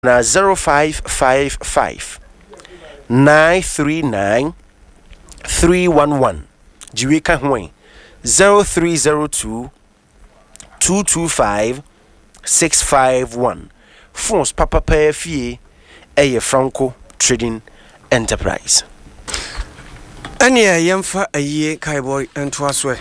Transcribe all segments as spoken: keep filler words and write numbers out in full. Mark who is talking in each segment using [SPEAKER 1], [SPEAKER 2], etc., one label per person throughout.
[SPEAKER 1] na zero five five five nine three nine three one one. Jiweka hwen zero three zero two two two five six five one. Phones Papa P F E eye Franco Trading Enterprise.
[SPEAKER 2] Anya yemfa aye kai boy ento aswe.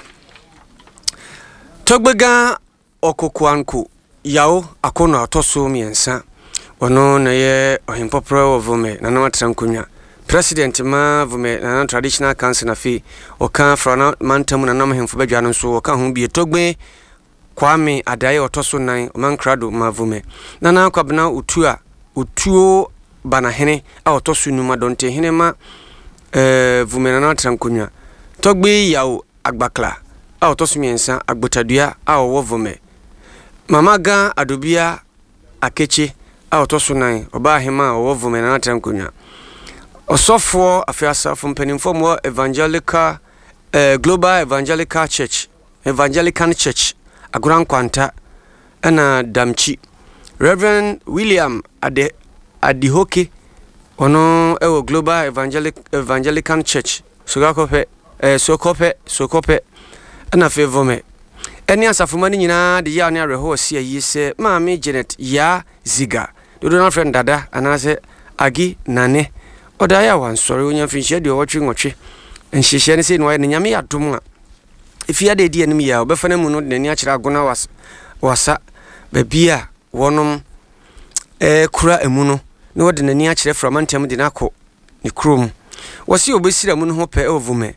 [SPEAKER 2] Togbega okokwanko yawo akono atoso miensa. Ono na ye ohimpopra ovume na na matrankunya. President ma vume na traditional council na fi oka fra mantamu na nam hemfo badwa no so oka ho bi Togbe Kwame Adaye otoso nan omankrado ma vume. Na na kwabna utu a utuo bana hene a otoso numa donte hene ma eh vume na na trankunya. Togbe yawo agbakla a otoso miensa agbotadua a owo vume. Mama ga adobia akeche a otoso nan oba hema owo vume na na trankunya. Osofo afiasa from Penifom Evangelical uh, Global Evangelical Church Evangelical Church Aguran Kwanta ana Damchi Reverend William Ade Adihoke ono ewo Global Evangelic Evangelical Church Sokope eh Sokope Sokope ana favome eni asafuma ni nyina de ya ne areho se ayi se maami Janet ya Ziga dodo na friend dada anase agi nane Odaya wan sorry onya finhye de owotwe nwotwe nhihye ne se no ne nyame yadom a efia de die nim ya obefana mu no de nani akira agona was wasa ba bia wonom eh kura emu no ne wode nani akire framantem de nako ne krom wasi obesira mu no ho pe ovume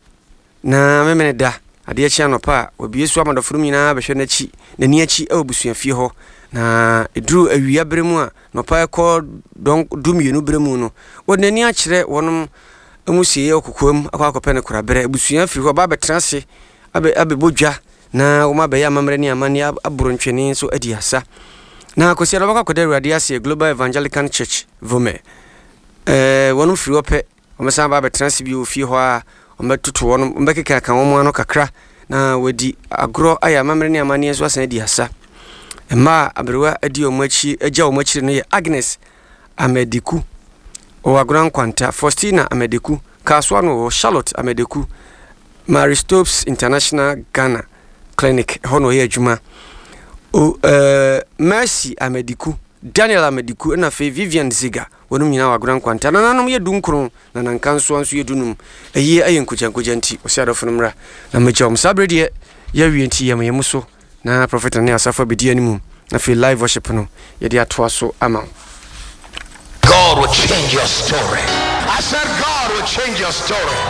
[SPEAKER 2] na memene da ade achi anopa obi esu amadofuru nyina behwe nachi nani achi e obusua fie ho na edru awia bremu a no pa ko don dumienu bremu no wonani akire wonom emusie okokom akwakope ne korabere abusua firi ho ba betrase abe abebodwa na wo mabe ya mamre ni amani aborontwene so adiasa na akosia no bakakode awurade ase Global Evangelical Church vome eh wonom firi ope omesa ba betrase bi ofie ho a omatutu wonom ombekeka kan womo ano kakra na wadi agro aya mamre ni amani so asan adiasa Emma abrewa adi omachi eja omachi no ye Agnes Amedeku o Aguran Kwanta Faustina Amedeku Kaswano o Charlotte Amedeku Mary Stopes International Ghana Clinic hono ye adwuma o uh, Mercy Amedeku Daniel Amedeku na fe Vivian Ziga wonum nyina Aguran Kwanta na nanom ye dunkron na nankanso anso ye dunum eye ayenkujankujanti osiadofonumra na mejom sabrede ye wienti yem yemuso na prophet ne asafa bedi animu na fe live worship no ye dia to aso ama.
[SPEAKER 3] God will change your story. I said God will change your story.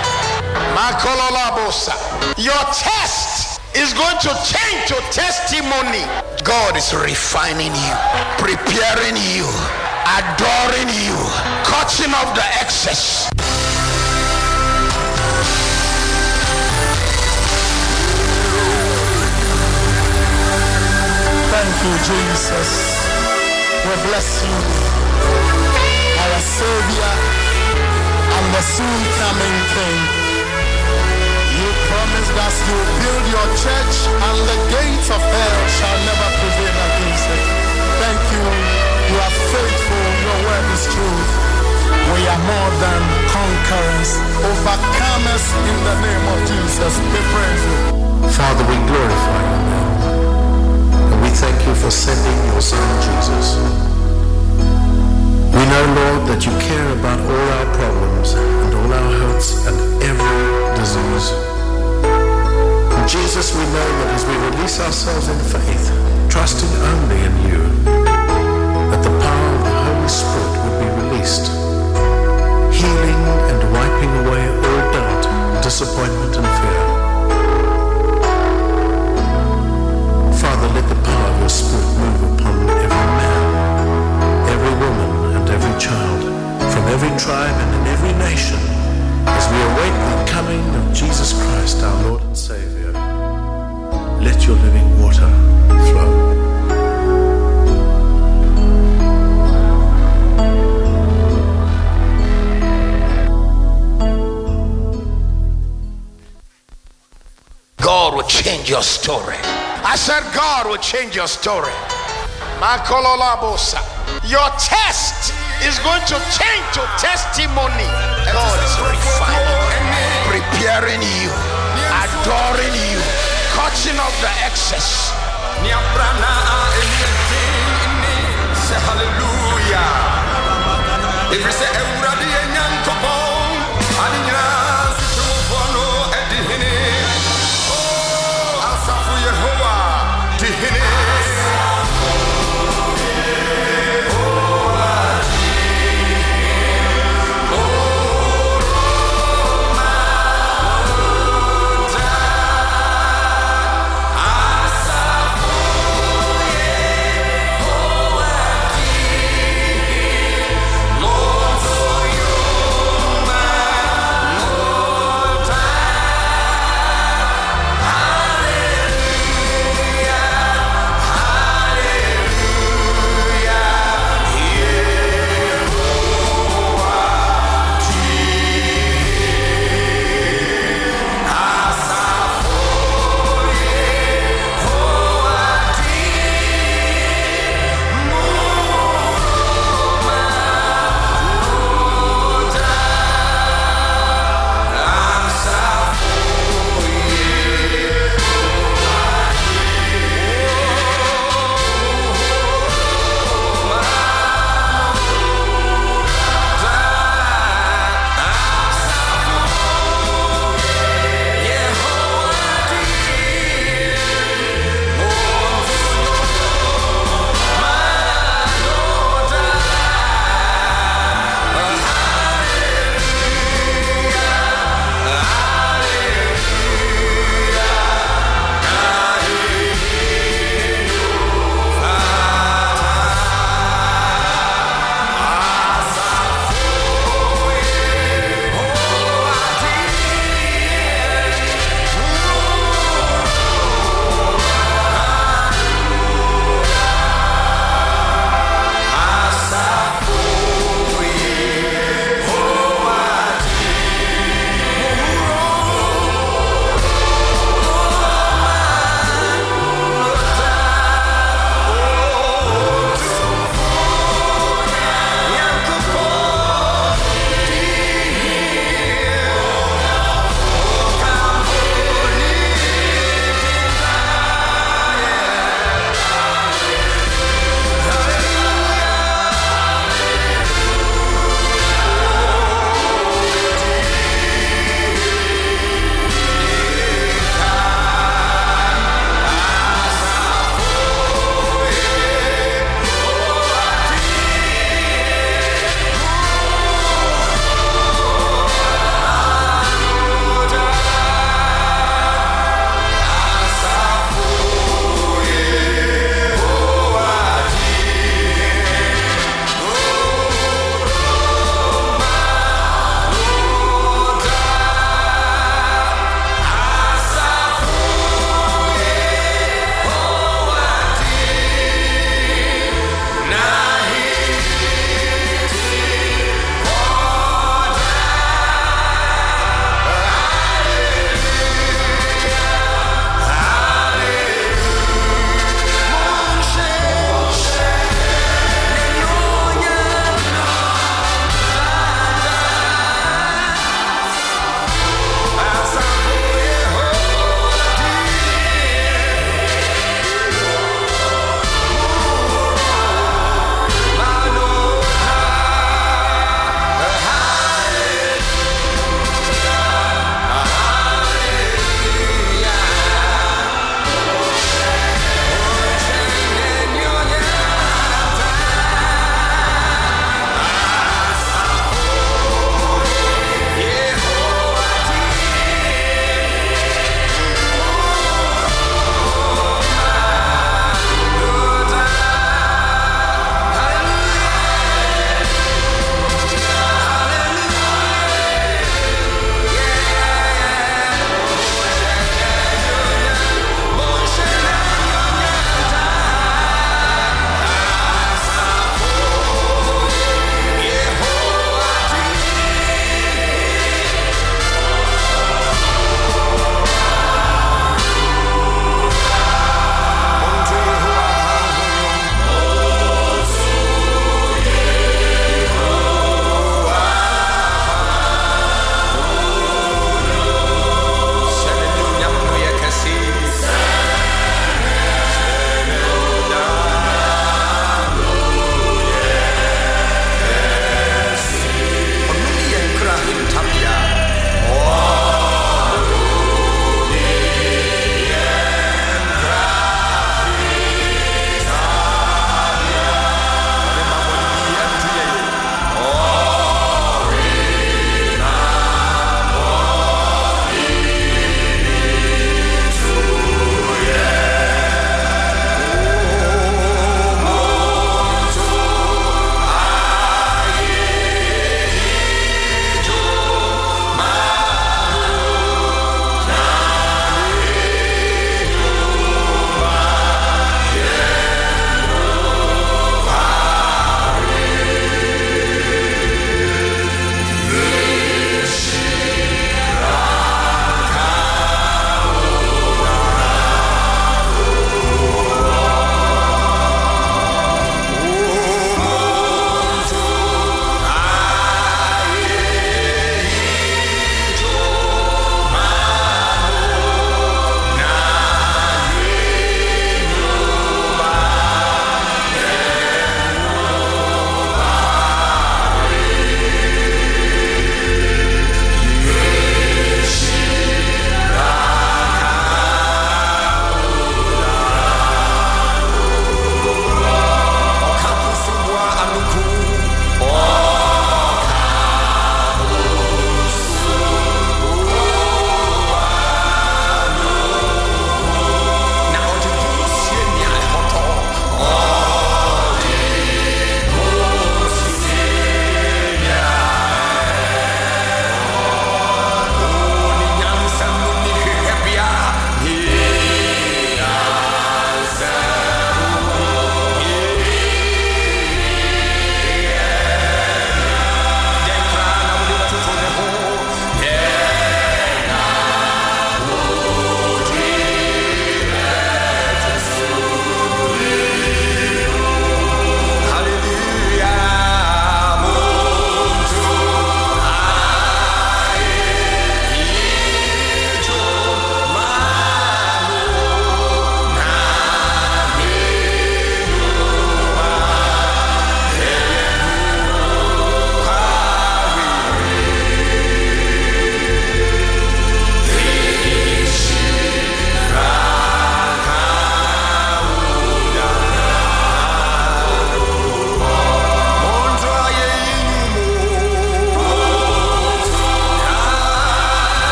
[SPEAKER 3] Your test is going to change to testimony. God is refining you, preparing you, adoring you, cutting off the excess.
[SPEAKER 4] Thank you, Jesus. We bless you, our Savior and the soon coming King. You promised us you will build your church and the gates of hell shall never prevail against it. Thank you. You are faithful. Your word is truth. We are more than conquerors, overcomers in the name of Jesus. We praise you.
[SPEAKER 5] Father, we glorify your name. We thank you for sending your son Jesus. We know, Lord, that you care about all our problems and all our hurts and every disease. And Jesus, we know that as we release ourselves in faith, trusting only in you, that the power of the Holy Spirit would be released, healing and wiping away all doubt, disappointment and fear. Father, let the power of your Spirit move upon every man, every woman, and every child, from every tribe and in every nation, as we await the coming of Jesus Christ, our Lord and Savior. Let your living water flow.
[SPEAKER 3] God will change your story. I said God will change your story. Makolola bosa. Your test is going to change to testimony. God is refining, preparing you, adoring you, cutting off the excess. Hallelujah. If you say everybody and young couple, Adina, Situfono, Edihini, oh, Asafu Yehovah, Dihini.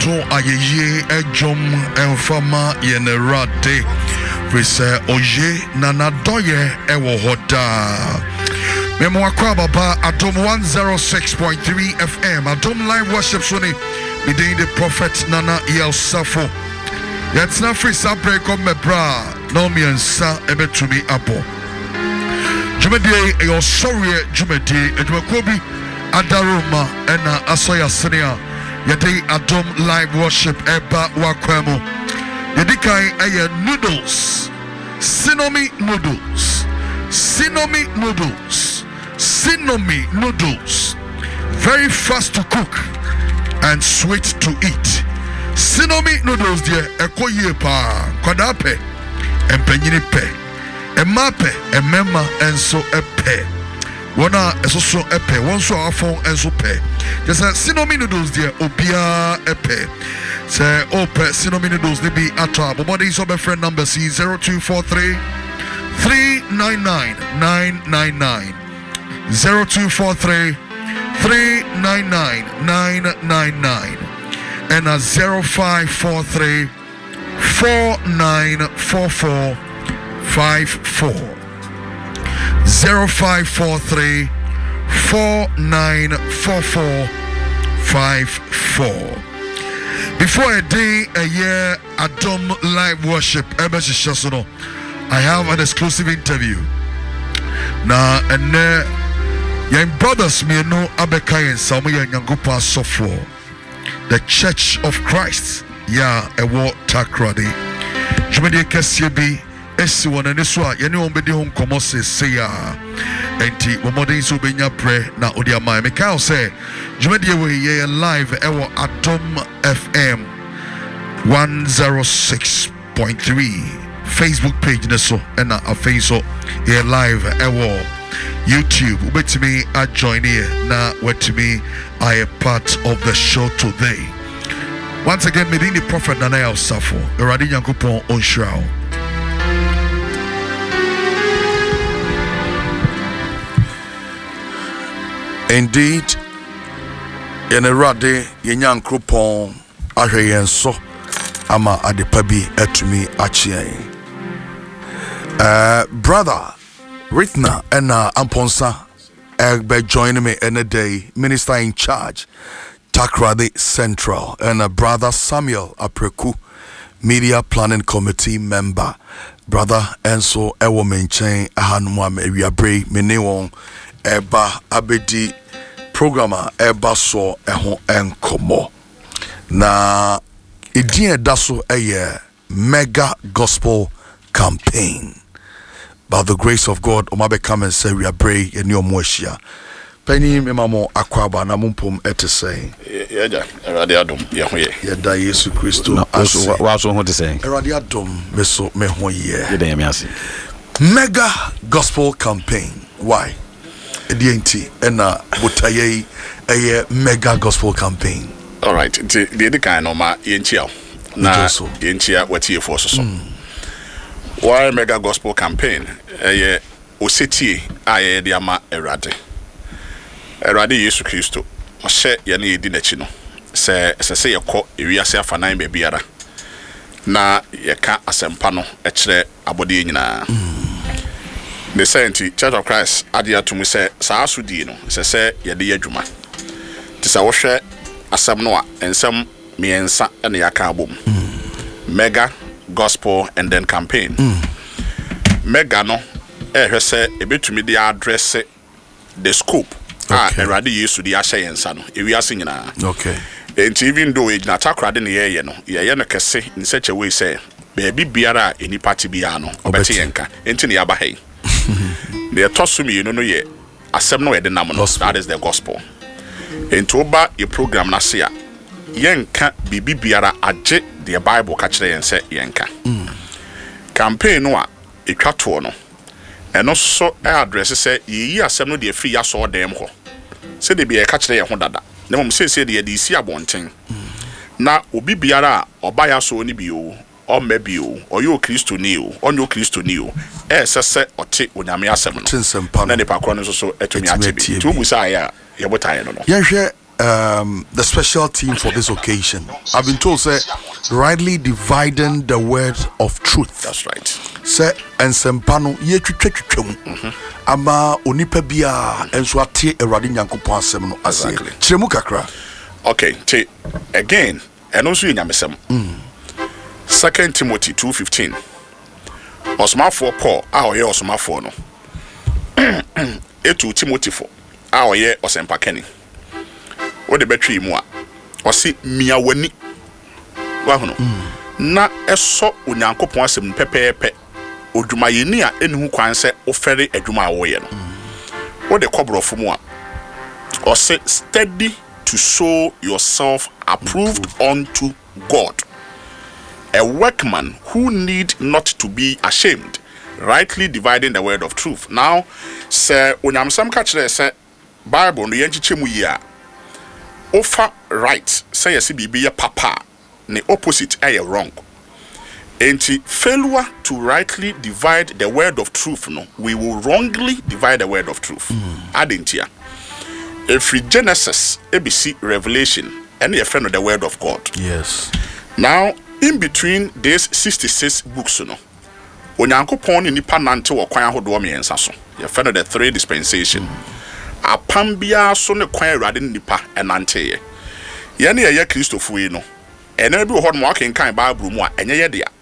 [SPEAKER 6] to ayeye ejom enfama yenerade Vise oye nana doye ewo hoda Memo akwa baba Adom one oh six point three F M Adom live worship suni Bidin the prophet Nana Yel Safo Yet na free sabre kom me bra No mi ensa ebe to me apo Jumedie eyo sorry Jumedie Ejumekwobi Adaruma ena asoya senia Yede Adom live worship eba wakwemo Yedikai eye noodles Sinomi noodles Sinomi noodles Sinomi noodles Very fast to cook and sweet to eat Sinomi noodles dear eko ye pa kwadape empenyini pe emape emema enso epe Wana esoso epe wonso afon enso pe just Sinomi noodles dear obia epe say ope Sinomi noodles they be ata body so my friend number C zero two four three three nine nine nine nine nine zero two four three three nine nine nine nine nine and a zero five four three four nine four four five four zero five four three four nine four four five four. Before a day, a year, Adom live worship, I have an exclusive interview. Now, and uh, young brothers, me know Abekai and Samuel Yangupa Sofo, the Church of Christ, ya a war takradi. Jumedi Kasibi, Esiwan and Iswa, Yanu Bedi Home Comose, Seya, Enti, Womodi Subenya Pre, na Odiama. Mikao say, Jumedi we live, Ewa Adom F M one oh six point three. Facebook page neso and a Facebook here live ewo YouTube with me I join here now with me I am part of the show today. Once again me the prophet Nana Yel Safo Eradi Nyankopon onhira. Indeed Yenerade Nyankopon ahwe yenso ama adepa bi atumi achie. Uh, brother Ritna and uh, Amponsa Egbe joining me in a day, minister in charge, Takrady Central, and uh, brother Samuel Apreku, media planning committee member, brother Enso Ewo Menchen Ahanwa Meriabre Menewon Eba Abedi programmer Eba So Ehon Enkomo na idin daso eye mega gospel campaign. By the grace of God, Omabe come and say we are brave and your moishia. Penny Memo Aquaba Namumpum etese.
[SPEAKER 3] Yada, Radiadum, Yahoye.
[SPEAKER 6] Yada Yesu Christo.
[SPEAKER 7] What's wrong to say?
[SPEAKER 6] Radiadum, Meso Mehoye.
[SPEAKER 7] Mega
[SPEAKER 6] gospel campaign. Why? D N T and a Butaye a mega gospel campaign.
[SPEAKER 3] All right, the kind of my Yenchia. Na Yenchia, what you for so. Why mega gospel campaign? Eh, Oseti aye diama erade. Erade Yesu Christo. Oshe yani edi n'echi no. Se se se yekọ ewiase afanan be biara. Na yeka asempa no e kire abode nyina. The Saint Church of Christ adia to me say sa asudi no. Se se yede yadwuma. Ti sa wo hwe asem no a ensem miensa ene yaka abom. Mega gospel and then campaign. Mm. Mega no eh say ebetumi dey address the scope. Ah erade Yesu dey ahye yensa no ewiase nyina.
[SPEAKER 6] Okay.
[SPEAKER 3] And even though it na takrade ne ye no ye ye no kese in such a way say baby biara eni party bia no obeti yenka enti ne yaba hey. The tosumi no no ye asem no ye de nam no that is the gospel. Enti oba your program na se a yenka bibi biara age the Bible catch and say yenka. Mm. Campaign no a etwa to no. And also address say ye asem no de free ya so dem ho. Say de be e catch ye ho dada. Na mum say say de de si abonten. Na obi biara oba ya so ni bi o, o me bi o, oyo Kristo ni o, onyo Kristo ni o. E se se ote onyame asem no. Na ne pa kro no so so etumi ate bi. Tu bu say ya ye botan no no.
[SPEAKER 6] Ye hwe um, the special theme for this occasion. I've been told, say, rightly dividing the word of truth.
[SPEAKER 3] That's right.
[SPEAKER 6] Say, and sempano ye twetwetwem. Ama onipa bia enso ate Awurade Nyankopɔn asɛm no ase. Kyeremu kakra.
[SPEAKER 3] Okay, te again, and also in Yamesem. Second Timothy two fifteen. Osmafo Paul, ah ye Osmafo no. Etu Timothy for. Ah ye Osempa Kenny. What the battery mu a ɔse mia wani wa hono na ɛsɔ Onyankopɔn asɛm pɛpɛɛpɛ odwumayɛni a ɛne hu kwan sɛ ofɛre adwuma a wɔyɛ no what the kɔbrɔfo mu a ɔse study to show yourself approved unto God, a workman who need not to be ashamed, rightly dividing the word of truth. Now sɛ onyamsam ka kyerɛ sɛ Bible no yɛnkyekyɛ mu yi a offer right say yes bibi ya papa the opposite ay wrong. Enti failure to rightly divide the word of truth no, we will wrongly divide the word of truth. Mm. Adentia. Every Genesis, A B C, Revelation, and a friend of the word of God.
[SPEAKER 6] Yes.
[SPEAKER 3] Now, in between these sixty-six books, no, Onyankopɔn ni pa nante wo kwan ahodo miensa so. Your friend of the three dispensation. Mm. Apambia so ne kwan Awurade nipa enante ye. Ye ne ye Kristofo yi no. Ene bi wo ho no akenkan Bible mu a enye ye de a.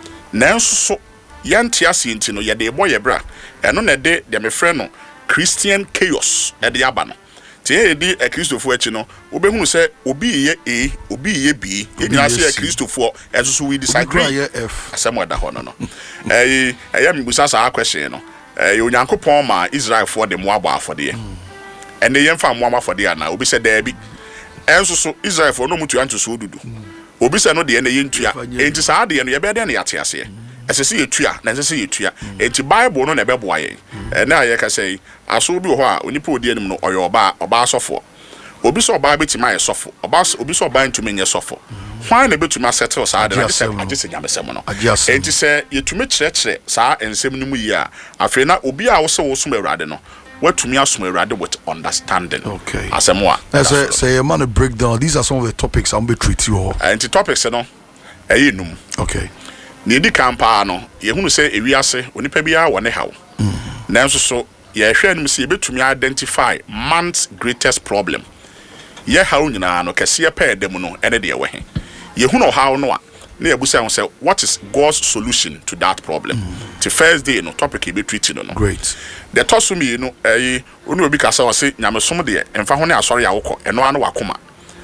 [SPEAKER 3] Nanso so yante ase nti no ye de boye bra. Eno ne de de me frɛ no Christian chaos e de aba no. Ti e di e Kristofo achi no, obehunu se obi ye A, obi ye B, ye nyina se e Kristofo enso so we disagree.
[SPEAKER 6] F.
[SPEAKER 3] Asɛm da ho no no. Eh eh ya mibusa sa question no. Eh Onyankopɔn ma Israel for de Moab afɔde. And the yemfa mo amafode ana obi se da bi enso so Israel for no mutu anto so dudu obi se no de na yentua enti saa de no ye be de na yate ase esese yetua na esese yetua enti Bible no na be boa yen na ye ka say aso bi ho a onipa odi anim no oyo oba oba asofo obi so oba betima ye sofo oba obi so oba ntumi nye sofo hwan na betuma settle saa de na se agese nyamesem no enti se yetumi kyerɛkyerɛ saa ensem no mu yi a afi na obi a wo se wo som Awurade no what to me as with understanding.
[SPEAKER 6] Okay.
[SPEAKER 3] As a more.
[SPEAKER 6] As I say, a man breakdown. These are some of the topics I'm be treat you all.
[SPEAKER 3] And the topics, you know, a num.
[SPEAKER 6] Okay.
[SPEAKER 3] Nidi campano. You who say if we are say when pebia one how. Now so ye share me see to me identify man's greatest problem. Ye how you know no kesi pair them no any day way. Ye who know how no. Near Busa say what is God's solution to that problem? Mm. The first day no topic be treated no.
[SPEAKER 6] Great.
[SPEAKER 3] The toss me you know eh unu obi kasa say nyamesom de emfa ho ne asori awoko eno ano wakoma.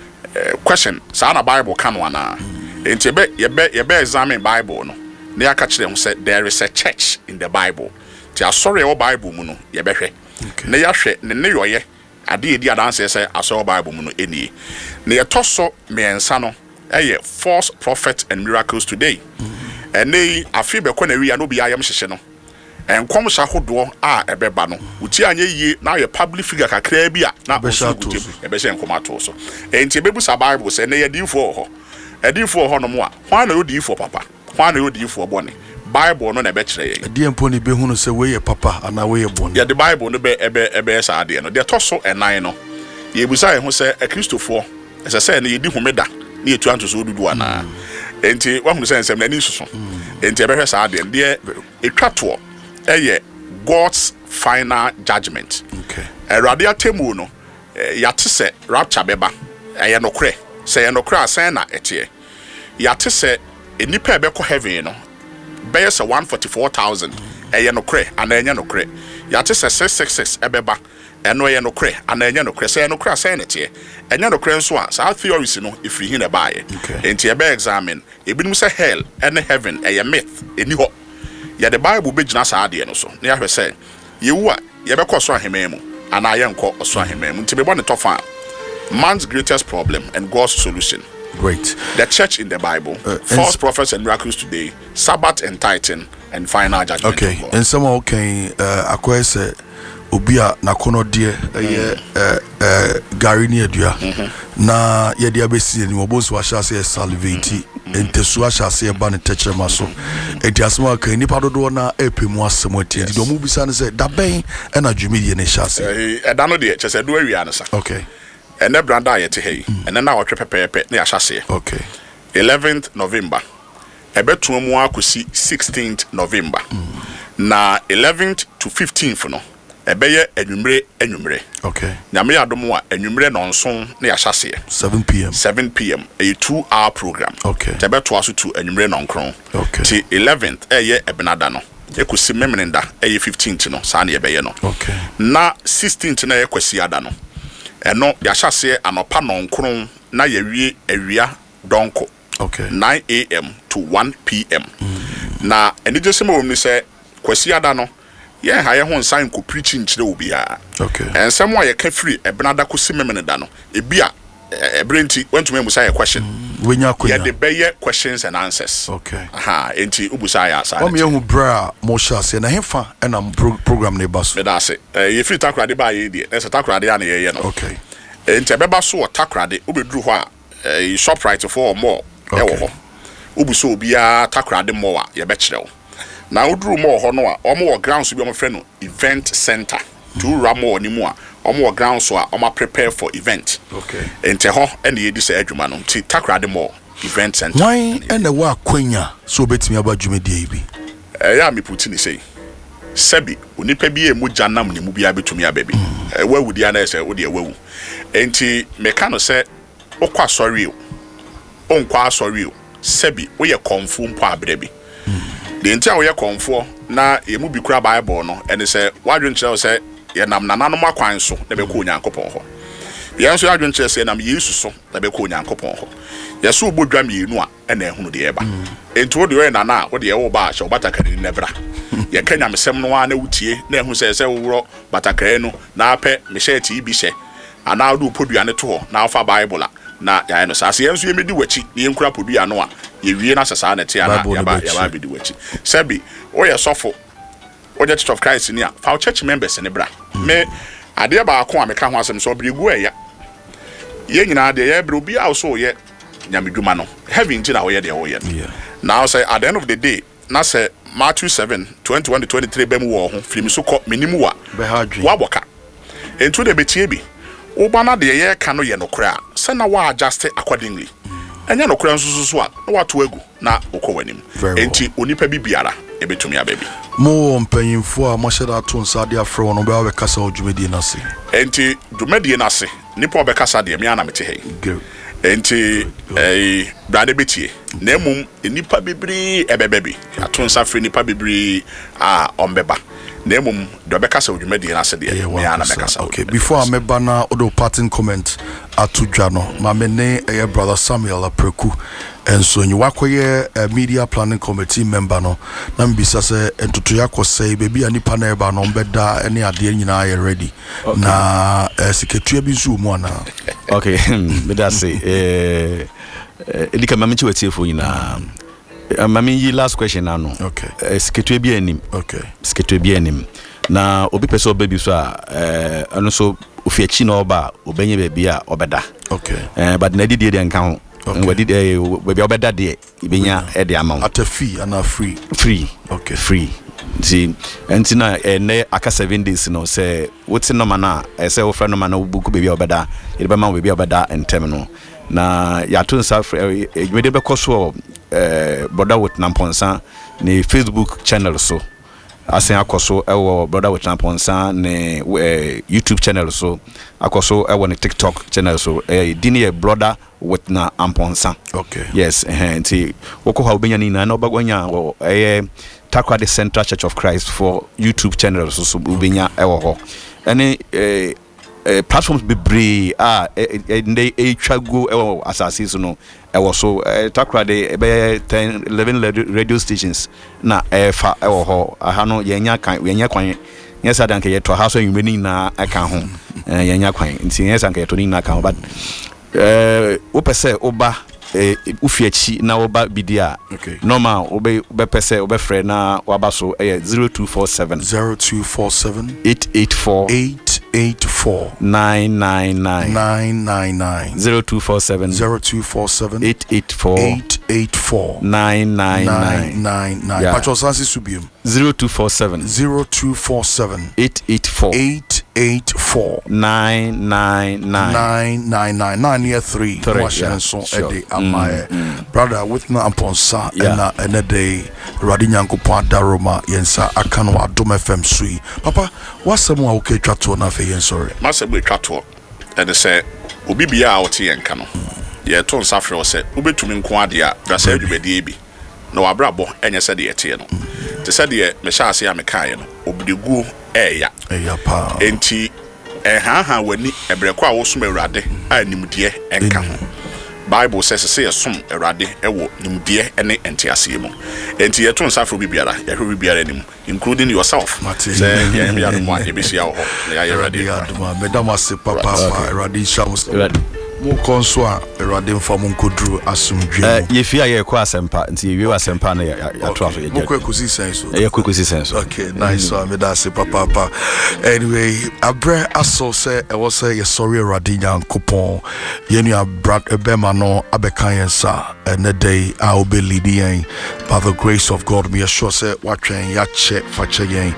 [SPEAKER 3] Question sa na Bible kan wana. Enti be ye be ye be examine Bible no. Na ya ka kire ho say there is a church in the Bible. Ti asori e Bible mu no ye be hwe. Na ya hwe ne ne yoye ade edi adanse say asori Bible mu no eni. Na ye toso me ensa no eh false prophets and miracles today. And they afi be kwana wi no bi ayam hyehye no. En kom sha hodo a ebeba no. Uti anye yi na ye public figure kakra bi a na oso uti e be hye enkom ato so. Enti bebu sa Bible say na ye difo ho. Edifo ho no mo a. Hwan na odifo papa? Hwan na odifo bone? Bible no na be kire ye. Edie
[SPEAKER 6] ni be hunu say we ye papa ana we ye bone.
[SPEAKER 3] Ya the Bible no be ebe ebe sa ade no. De toso enan no. Ye busa ye ho say a Christofo. Ese say na ye di homeda. Ni etu anto so dudu ana enti wa hu se nsem na ni susu enti ebe hwesa ade de etwato eye God's final judgment.
[SPEAKER 6] Okay.
[SPEAKER 3] Erade atemu no yate se rapture beba eye nokre se ye nokre asan na etie yate se enipa ebe ko heaven no be se one hundred forty-four thousand eye nokre ana enye nokre yate se six six six ebeba eno ye nokre ana enye nokre se nokre asan na etie enye nokre nso a sa theories no ifri hin na baaye enti ebe examine ebinum se hell and heaven eye myth eni ho ya the Bible be gina sa ade no so na ya hwe se yewu a ye be kɔ so ahememu ana ye nkɔ so ahememu nti be bɔ ne tofa man's greatest problem and God's solution.
[SPEAKER 6] Great.
[SPEAKER 3] The church in the Bible, uh, false prophets and miracles today, Sabbath and Titan, and final judgment.
[SPEAKER 6] Okay. And someone can uh acquire obia na kono die eh eh gari ni adua na ye dia besi ni oboso ahya se salivate entesu ahya se ba ne techrema so enti asema kan nipa dodo na epemu asemo tie di do mu bisa ne se da ben e na dwumi ye ne hya se
[SPEAKER 3] eh da no de che se do awia no sa.
[SPEAKER 6] Okay.
[SPEAKER 3] and then branda yet hey and then now pepe ne ashase
[SPEAKER 6] Okay.
[SPEAKER 3] eleventh November ebetu mu akosi sixteenth November na eleventh to fifteenth no ebeye enwumre enwumre
[SPEAKER 6] Okay.
[SPEAKER 3] nyame adom a enwumre no nson ne ashase
[SPEAKER 6] seven p.m.
[SPEAKER 3] seven p.m. a two hour program
[SPEAKER 6] Okay.
[SPEAKER 3] tebetu aso to enwumre no nkron
[SPEAKER 6] Okay.
[SPEAKER 3] ti eleventh eye ebenada no ekosi memenda eye fifteenth no sa na ebeye no
[SPEAKER 6] Okay.
[SPEAKER 3] na sixteenth na yekwasi ada no eno yashase anopa no nkron na yewie awia donko
[SPEAKER 6] Okay.
[SPEAKER 3] nine a.m. to one p.m. Mm. na eni je sema woni se kwasi ada no ye ha ye ho nsan ko preaching kire obi a
[SPEAKER 6] Okay.
[SPEAKER 3] ensem wa ye ka free ebenada ko si memene da no ebi a ebrenti want me musa ye question
[SPEAKER 6] When you
[SPEAKER 3] ye de beye questions and answers
[SPEAKER 6] Okay.
[SPEAKER 3] aha enti ubusa ya asa
[SPEAKER 6] What me who bra Mosha say na hefa and am program ne baso.
[SPEAKER 3] me da se ye free takrade ba ye die na se takrade ya na ye ye no
[SPEAKER 6] Okay.
[SPEAKER 3] enti ebeba so takrade obeduru ho a shop right for more e wo ho ubuso obi a takrade more a ye be kire wo na uduru more ho no a omo wo grounds bi omo frɛ no event center to ramo ni mu a omo wo grounds so a omo prepare for event
[SPEAKER 6] Okay.
[SPEAKER 3] enti ho ene ye di se adwuma no ti takrade more event center
[SPEAKER 6] Why and the wa kwanya so betimi aba dwumedie bi.
[SPEAKER 3] eh ya me puti ni sei sebi onipa bi e mu janam ni mu bia betumi ababi eh wawudi ana se wo de wawu enti meka no se okwa sorry o onkwa sorry o sebi wo ye confirm po abere bi de enti a wo ye confirm na ye mu bi kura bible no ene se wadwen kire se ye nam nananom akwan so na be ko onyankopon ho ye nso adwen kire se nam yesu so na be ko onyankopon ho ye so obodwa mienu a ena ehunu de eba enti wo de we nana wo de ye wo ba sha wo batakari ne bra ye kanya mesem no ana wutie na ehu se se wo batakari no na apɛ me hye ti bi hye ana do podua ne to ho na afa bible a na ya no sase yenso ye medi wachi ne yenkura podua no a ye wie na sasa na te ana ya ba ya ba bedi wachi sebi o ye sofo o je Church of Christ ni a fa church members ne bra me ade ba ako a me ka ho asem so bregu eya ye nyina de ye bro bi a so ye nyamedwuma no heaven ti na wo ye de wo ye now say at the end of the day na say Matthew seven twenty-one to twenty-three bem wo ho film so ko menimu wa
[SPEAKER 6] Be hadwi.
[SPEAKER 3] wa boka entu de betie bi oba na de ye ka no ye no kra se na wa adjust accordingly enya no kra nsusu so a na wa to agu na okọwanim enti onipa bi biara e betumi ababi
[SPEAKER 6] Mo mpanyimfo a mo hyeda to nsa de afro wono be wa kasa odwumedie na se.
[SPEAKER 3] enti dwumedie na se nipa obekasa de me ana mete hei enti eh brade betie na emum nipa bibiri ebebebi ato nsa fre nipa bibiri a ombeba na emum de obekasa odwumedie na se de me ana mekasa.
[SPEAKER 6] Okay, before I meba na odo parting comment atudwa no ma me ne eh, brother Samuel Apreku enso nyi wakoye uh, media planning committee member no na mbisa se entutu yakosei bebi anipa na eba no mbeda ene ade nyina ye ready. Okay. Na uh, secretary bi zu mu ana.
[SPEAKER 7] Okay, me da say eh edika mama chi wetiefo nyina mama yi last question na no.
[SPEAKER 6] Okay.
[SPEAKER 7] Uh, secretary bi anim.
[SPEAKER 6] Okay.
[SPEAKER 7] Secretary bi anim. Na obi pese obabi so a eh eno so ofiachi na oba obenye bebi a obeda. Okay. Eh but na didie de nka ho. Okay. What did eh bebi obeda de ibenya e de amount.
[SPEAKER 6] At a fee and a free.
[SPEAKER 7] Free.
[SPEAKER 6] Okay.
[SPEAKER 7] Free. See, and na eh aka seven days no say what's no mana eh say wo friend no mana buku bebi obeda e be ma bebi obeda entem no na ya to nsa edwede be koso eh border with Namponsa ne Facebook channel so asen akoso ewo brother with Namponsa ne YouTube channel so akoso ewo ne TikTok channel so eh dini e brother with na Namponsa. Okay. Yes, eh nti woko ha obenya ni na na obagwanya wo eh Takrade Central Church of Christ for YouTube channel so so ubenya ewo ho ene eh Uh, platforms be bree ah they a trago ewo asase so no ewo so Takrade be ten eleven radio stations na e fa ewo ho aha no yenya kan yenya kwan yesa dan ke yeto ha so nwini na aka ho yenya kwan nti yesa kan yeto ni na kan but eh wo pese oba eh ufiachi na oba bidia normal obe obe pese obe frɛ na waba so eh zero two four seven
[SPEAKER 6] zero two four seven
[SPEAKER 7] eight eight four
[SPEAKER 6] eight eight four
[SPEAKER 7] nine nine nine
[SPEAKER 6] nine nine nine
[SPEAKER 7] zero two four seven
[SPEAKER 6] zero two four seven
[SPEAKER 7] eight eight four
[SPEAKER 6] eight eight four
[SPEAKER 7] nine nine nine
[SPEAKER 6] nine nine. Patro Sansi Subium
[SPEAKER 7] zero two four seven
[SPEAKER 6] zero two four seven
[SPEAKER 7] eight eight four
[SPEAKER 6] eight eight four
[SPEAKER 7] nine nine nine
[SPEAKER 6] nine nine nine nine year three.
[SPEAKER 7] Three,
[SPEAKER 6] Washington
[SPEAKER 7] yeah,
[SPEAKER 6] so
[SPEAKER 7] sure.
[SPEAKER 6] Eddie Amaye. Brother with na amponsa
[SPEAKER 7] Yeah.
[SPEAKER 6] and a day Radinyanko Daroma Yensa Akano Adom F M Sui. Papa, what's some more okay chato na fe yen sorry.
[SPEAKER 8] Master we chato. And they say obi bia out here nka no. Ye ton safre o say obetumi nko ade a da say dwumadi bi. Na wabrabo enye se de yete no. Te se de me sha ase ya me kan no. Obidegu eya.
[SPEAKER 6] Eya pa.
[SPEAKER 8] Enti eh ha ha wani ebreko a wo som Awurade a nimdie enka ho. Bible says say asum Awurade ewo nimdie ene entiase mu. Enti ye ton safre bibiara, ye hwe bibiara nim, including yourself. Say ye bia no mo a ebesia wo ho. Na ya Awurade
[SPEAKER 6] aduma. Medama se papa pa Awurade shaus. Mo konso a Awurade mfa mo nkoduru asumdwe.
[SPEAKER 7] Eh ye fia ye kwa asempa nti ye wi asempa na ya to afa ye.
[SPEAKER 6] Mo kwa kusi sense.
[SPEAKER 7] Ye kwa kusi sense.
[SPEAKER 6] Okay, nice one. Medama se papa pa. Anyway, abre aso say e was say ye sorry Awurade Nyankopon. Ye nu abra ebema no abeka yensa na day I will be leading by the grace of God. Me sure say watchen ya che fache yen.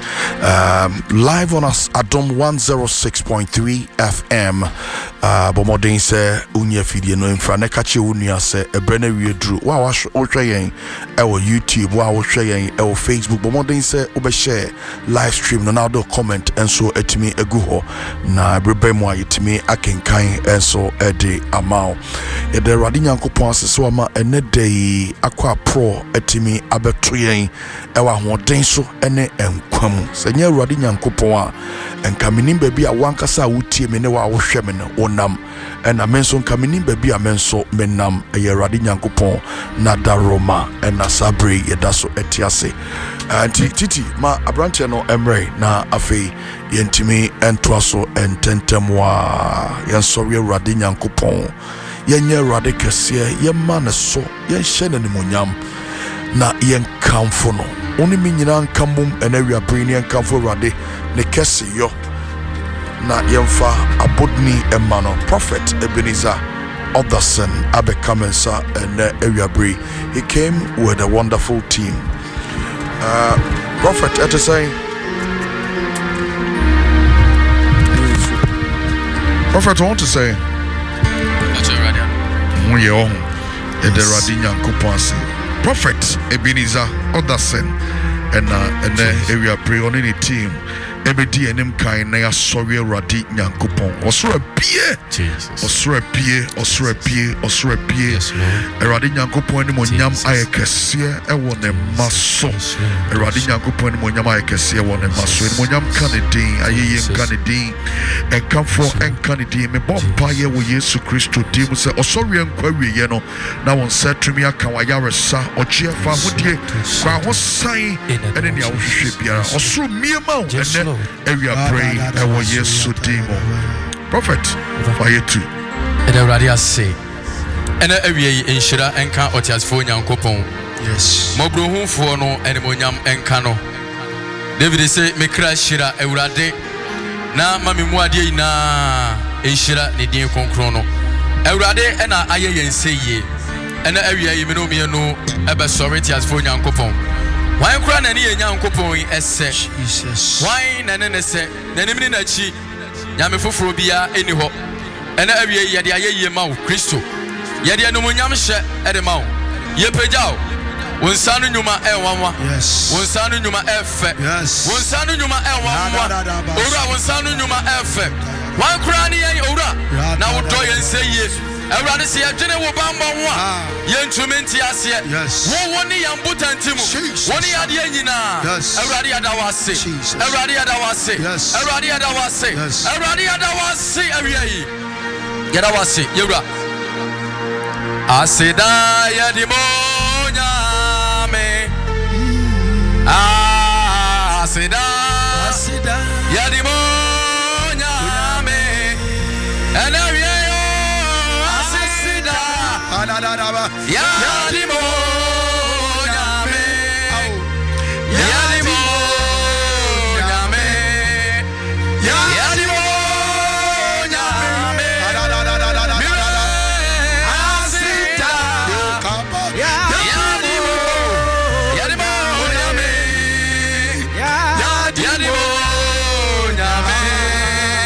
[SPEAKER 6] Um live on us Adom one oh six point three F M. Uh bomodin say unya fidie no mfra na kache unua say ebrena wie dru wa wa hwe yen e wo YouTube wa wo hwe yen e wo Facebook bomodin say obe share live stream no now do comment enso etimi egu ho na brebe mu ayetimi akenkan enso ede amao e de Awurade Nyankopon asese wa ma ene dey akwa pro etimi abeto yen e wa hoden so ene enkwam se nya Awurade Nyankopon a enka menim ba bi a wankasa wutie me ne wa wo hwe me no onam ena menso nka menim ba bi a menso menam e Awurade Nyankopon na daroma ena sabre yedaso etiase anti titi ma abrante no emre na afei yentimi entwaso ententemwa yensori Awurade Nyankopon yenye Awurade kese yemma ne so yenhye ne nimonyam na yenkamfo no oni minyina nkamum enawia brini yenkamfo Awurade ne kese yo na yemfa abodni emano prophet Ebenezer Otherson abekamensa and Ewiabri. He came with a wonderful team. Uh, prophet Etesay. Prophet, I want to say, Prophet Ebenezer Otherson and uh, and Ewiabri on any team. Ebedi enim kan na ya sorry Awurade Nyankopon osoro pie Jesus osoro pie osoro pie osoro pie Awurade Nyankopon ni monyam ayekese e wo ne maso Awurade Nyankopon ni monyam ayekese e wo ne maso ni monyam kanedin ayeye kanedin enkafo enkanedin me bompa ye wo Yesu Kristo dim se osoro enkwa wiye no na won setumi aka wa yaresa ochie fa hodie kwa ho san ene ne ahwehwe biara osoro miema o ene we are praying our Yesu demo. Prophet, fire too.
[SPEAKER 9] And already I say, and every inshira and can otias for Yankopon. Yes. Mobro home for no animonium and cano. David say, me crash shira eurade. Na mami muadi na inshira ni dear concrono. Eurade and I and say ye. And every year you know me no ever sorry as for Yankopon. Why cry any young couple in essay? Jesus. Why none say, Nanimini Nachi, Yamifobia, any hope, and every year the aye mouth, Christo. Yadia no Yamsha at the mouth. Yepejao, one son in Yuma L one, yes, one son in Yuma F, yes, one son in Yuma L one, Ora, one son in Yuma F. One cranny, Ora, now do and say yes. Awurade se adwene wo bamba ho a yentumenti ase wo woni yambuta ntimu woni ade anyina Awurade adawase Awurade adawase Awurade adawase Awurade adawase awiai yadawase yewura aseda yadimonya me aseda aseda yadimonya me anawi Yalimo Yame Yalimo Yame Yalimo Yame Asita Yalimo Yalimo Yame Yalimo Yame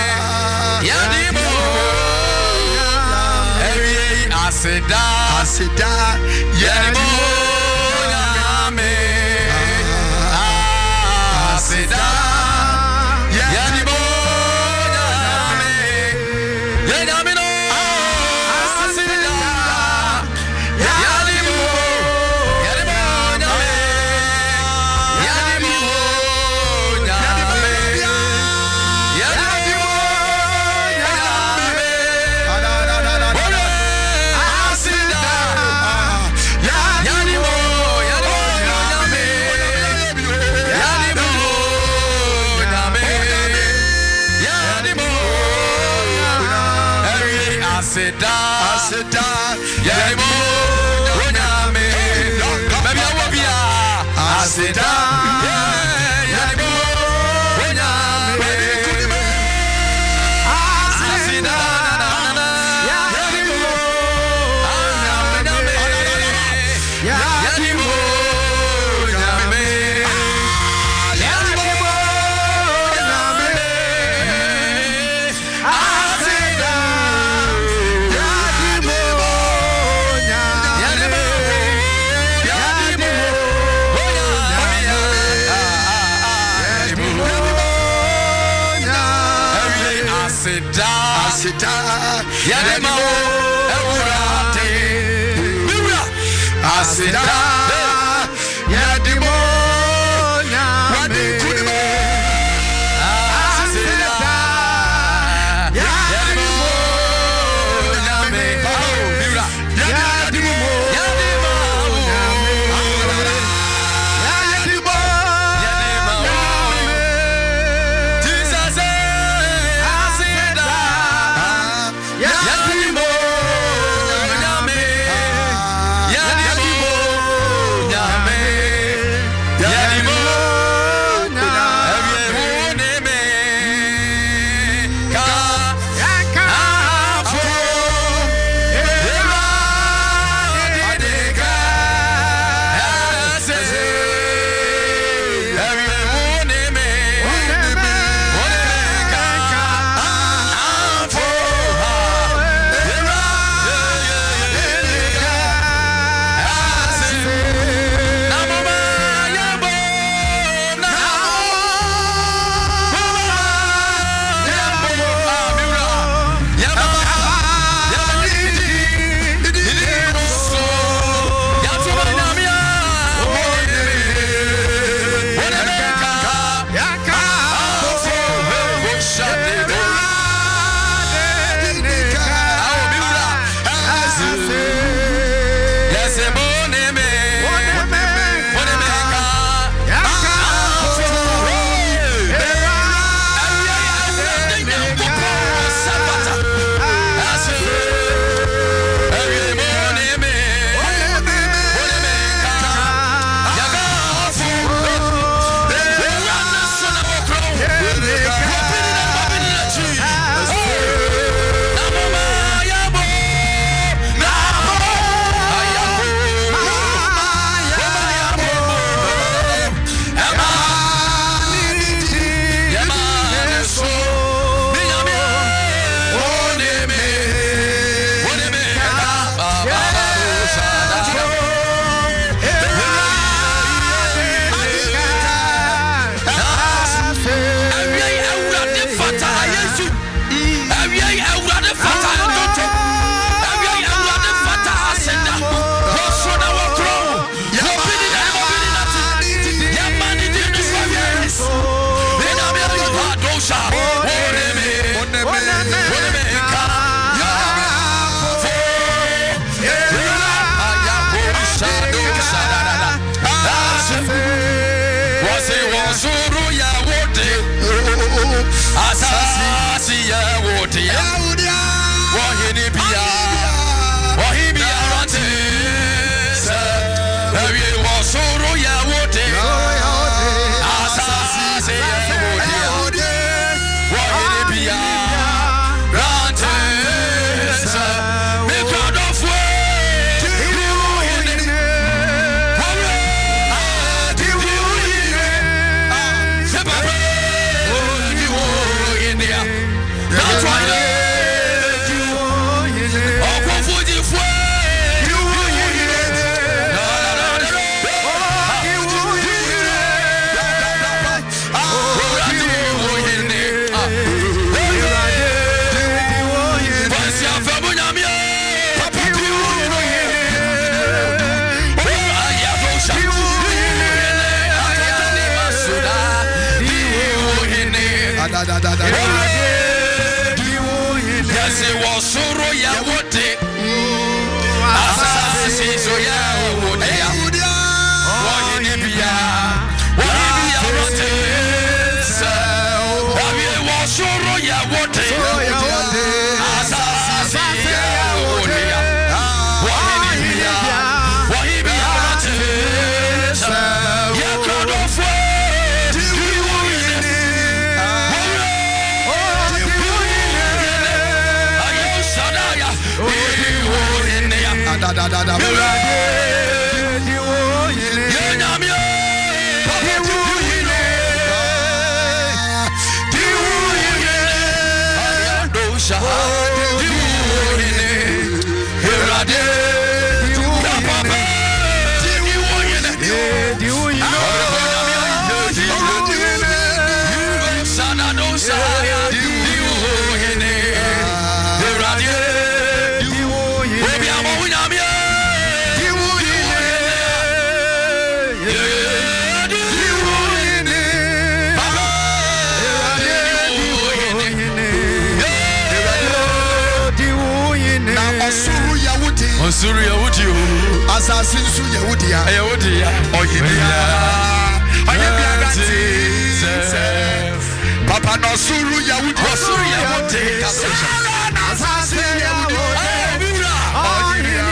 [SPEAKER 9] aseda
[SPEAKER 6] aseda
[SPEAKER 9] yemo nyame aseda yemo nyame yenyame no aseda yemo yemo nyame yemo nyame yemo Aseda, aseda, yemo, onyame, baby awobia, aseda, yemo, onyame, aseda, yemo, onyame, yemo, onyame, aseda, aseda, yadema ewurade, mira, aseda, yademo nyame, aseda, yademo nyame, mira, yademo, yademo nyame, yademo, yademo, Jesus. Yadimo, nyame, yadimo, nyame, yadimo, everyone ka afo, era deka, ase, everyone me, ka afo. Asasi ya wote ya wahini pia wahini ya rante sa ewe wasuru ya wote asasi ya wote wahini pia rante sa because of way Ese wasuro ya wote. Asasi so ya wote. Wahibia. Wahibia wote. Wahibia wasuro ya wote. Asasi ya wote. Wahibia. Wahibia wote. Ya kodofo. Da da da da. Osuru Yahudi o assassin su Yahudi ya Yahudi ya Oyibia Oyibia gati Papa no suru Yahudi Osuru Yahudi assassin Yahudi Oyibia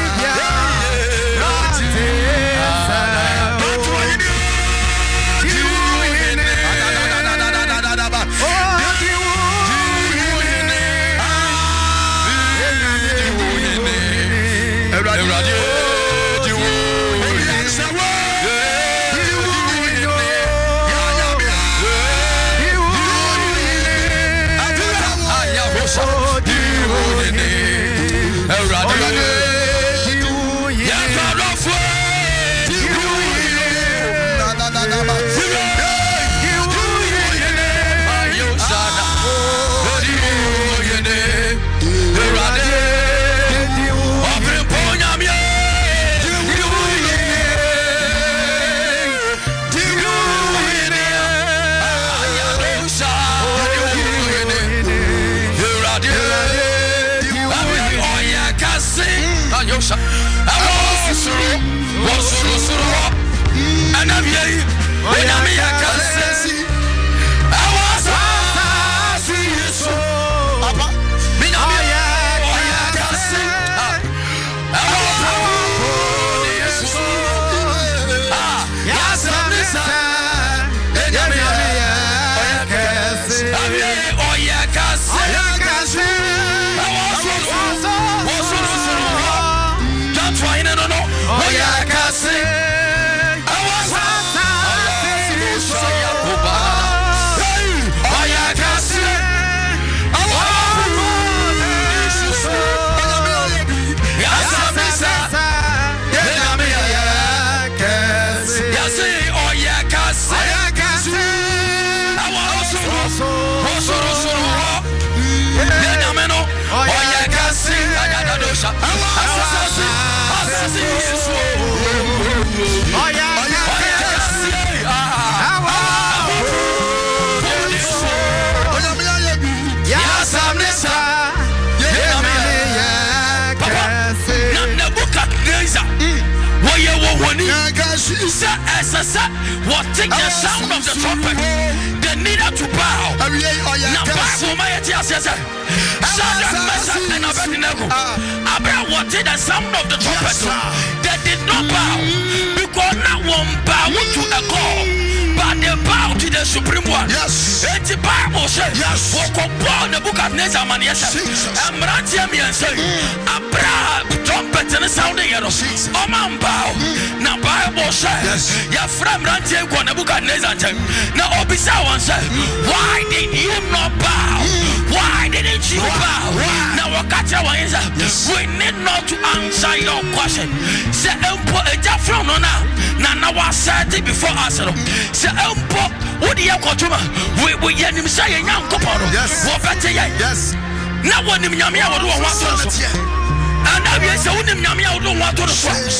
[SPEAKER 9] What take the sound of the trumpet? They needed to bow. Now, Bible, my tears, Shadrach, Meshach, and Abednego. Abraham, what take the sound of the trumpet? They did not bow because not one bow to the God, but they bow to the Supreme One. Yes. And the Bible says, yes. Walk upon the book of Nezaman, yes. And Rantiami and say, Abraham, trumpet and sounding, you know, oh man, bow. Now, Bible says, your friend Rantiami, go on the book of Nezaman. Now, Obisa one said, why did you not bow? Why didn't you bow? Now, what got you one is we need not to answer your question. Say, Empo, a Jaffron, no, now. Now, I said it before us. Say, Empo, what do you got to me? We we hear him say, young couple. Yes. What better yet? Yes. Now, when him Yamia would want to. And now, yes, I wouldn't Yamia would want to.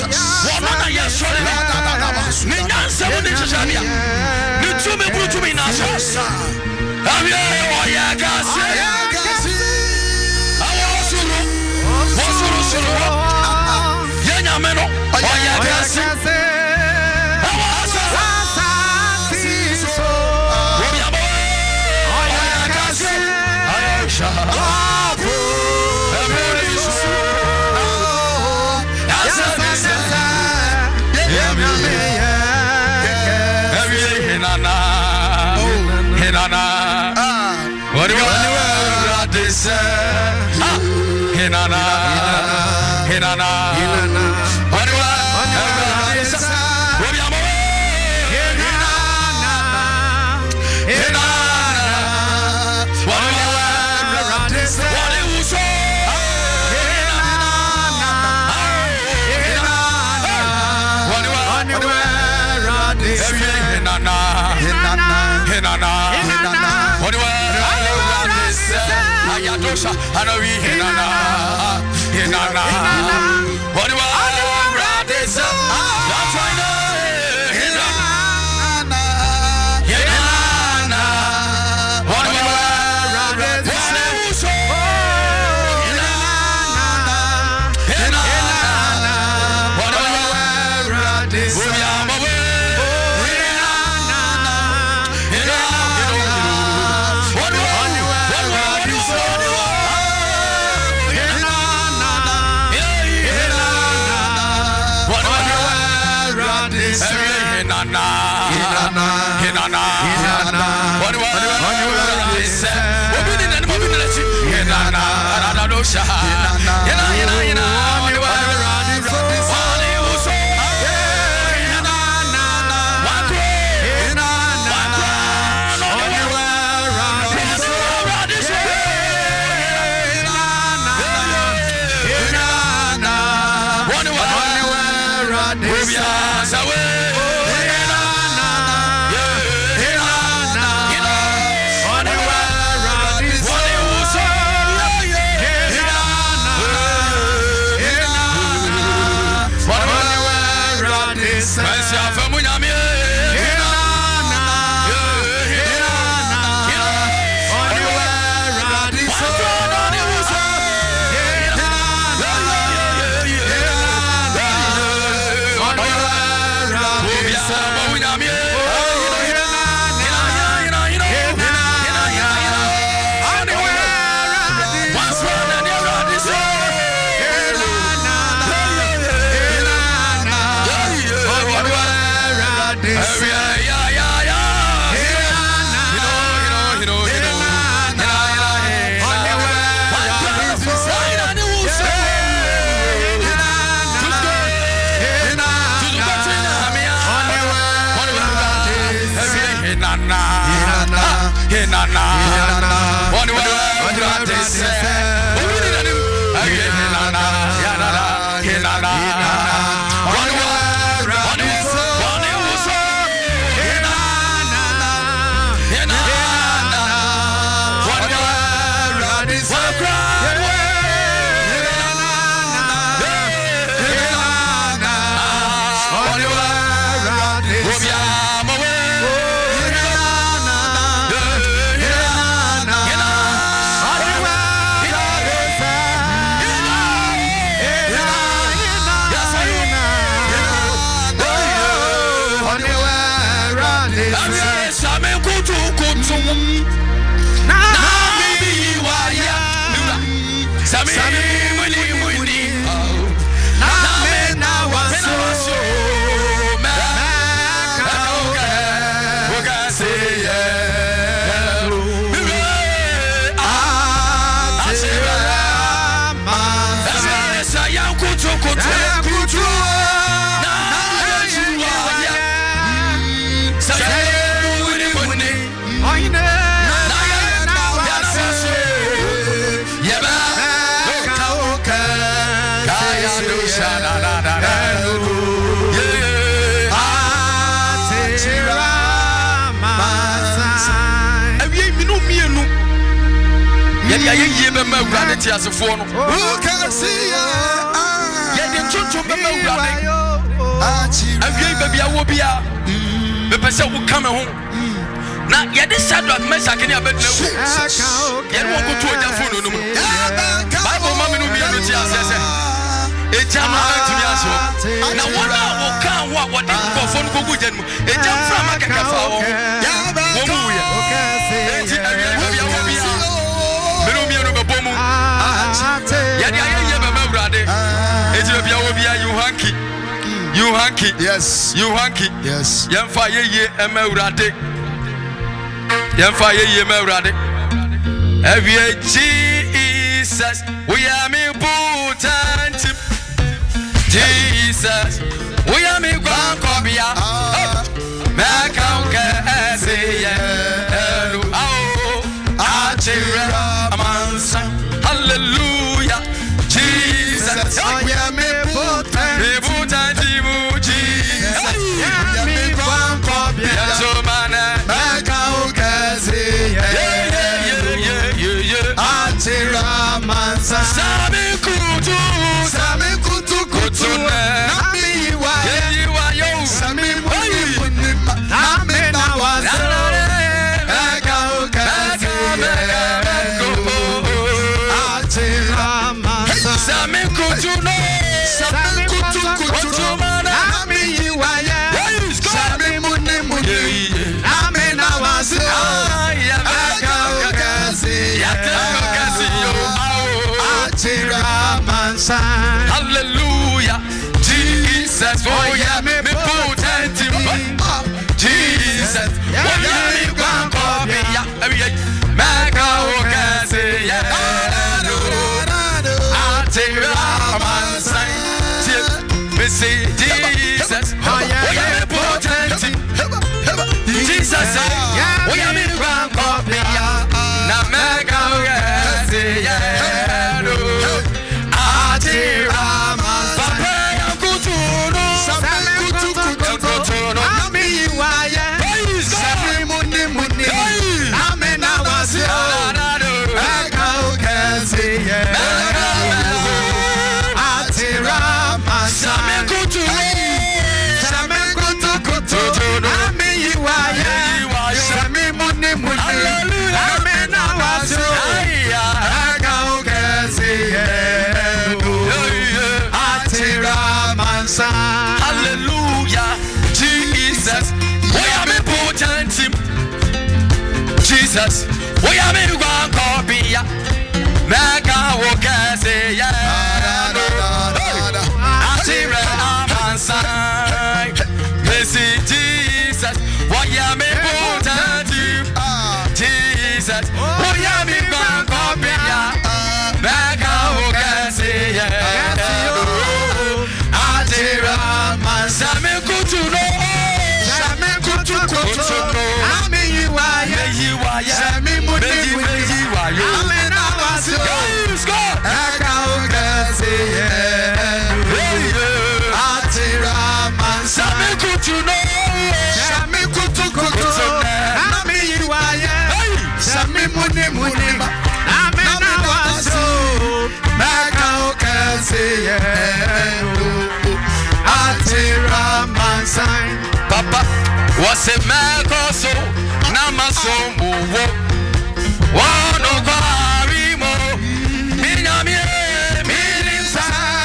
[SPEAKER 9] One on a yes, Ninan seven inches. You two me put to me now. Have you? Oh, yeah, I Hinana, Hinana, Hinana, Waniwa, Hinana, Hinana, Ayatosha, Hanawi, Hinana, Hinana, what do I ride this up? That's right, Hinana, Hinana, what do I ride this up? Hinana, Hinana, what do I ride this up?
[SPEAKER 6] Who can see ya?
[SPEAKER 9] Yeah, the church of the baby, I will be out. The person will come home. Now, yeah, this side of Mesa can have been no. Yeah, won't go to a phone. Bible, Mammy, no, me, Ejam antimi aso. Na wona wo kan wo wode nkofo no kogu jan mu. Ejam fra makakafa wo. Wo mu ye. Enti awia awia wo bia. Mero mi no bebo mu. Ya dia ye be mawrade. Enti bia wo bia you hanky. You hanky.
[SPEAKER 6] Yes.
[SPEAKER 9] You hanky.
[SPEAKER 6] Yes.
[SPEAKER 9] Yemfa ye ye emawrade. Yemfa ye ye mawrade. Every Jesus, we are me potent. Jesus, we are me grand cobia. Make out as a hallelujah. Jesus, we are me potent. Me potent, Jesus. We are me grand cobia. So man, make out as a Mansa Sami kutu Sami kutu kutu Nami iwa Iwa yo Sami muni Nami na wazo Eka ukazi Atira mansa Sami kutu no Sami kutu kutu Nami iwa ya Sami muni muni Nami na wazo Eka ukazi Eka ukazi yo hallelujah, Jesus, oh yeah, me potent, Jesus, oh yeah, me grand copy, yeah, make a occasion, yeah, me say Jesus, oh yeah, me potent, Jesus, oh yeah, me grand copy, yeah, now make a occasion, yeah. Hallelujah, Jesus, we are me potent. Jesus, we are me one copy. Make a walk as a yeah. Atira Mansai, Messi Jesus, we are me potent. Jesus, we are me one copy. Make a walk as a yeah. Sami kutu no, Sami kutu kutu no. Ami yiwaya, yiwaya. Sami muni muni yiwaya. Ami na waso. Yes, God. Eka ukasi ye. Atira man. Sami kutu no, Sami kutu kutu. Ami yiwaya, Sami muni muni. Ami na waso. Eka ukasi ye. Papa was a man so Namaso Mowo one of Arimo Minami Minim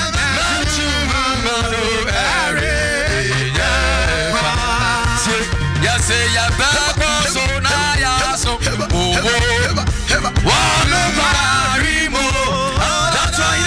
[SPEAKER 9] Yes, ya back so Naya so one of Arimo. That's why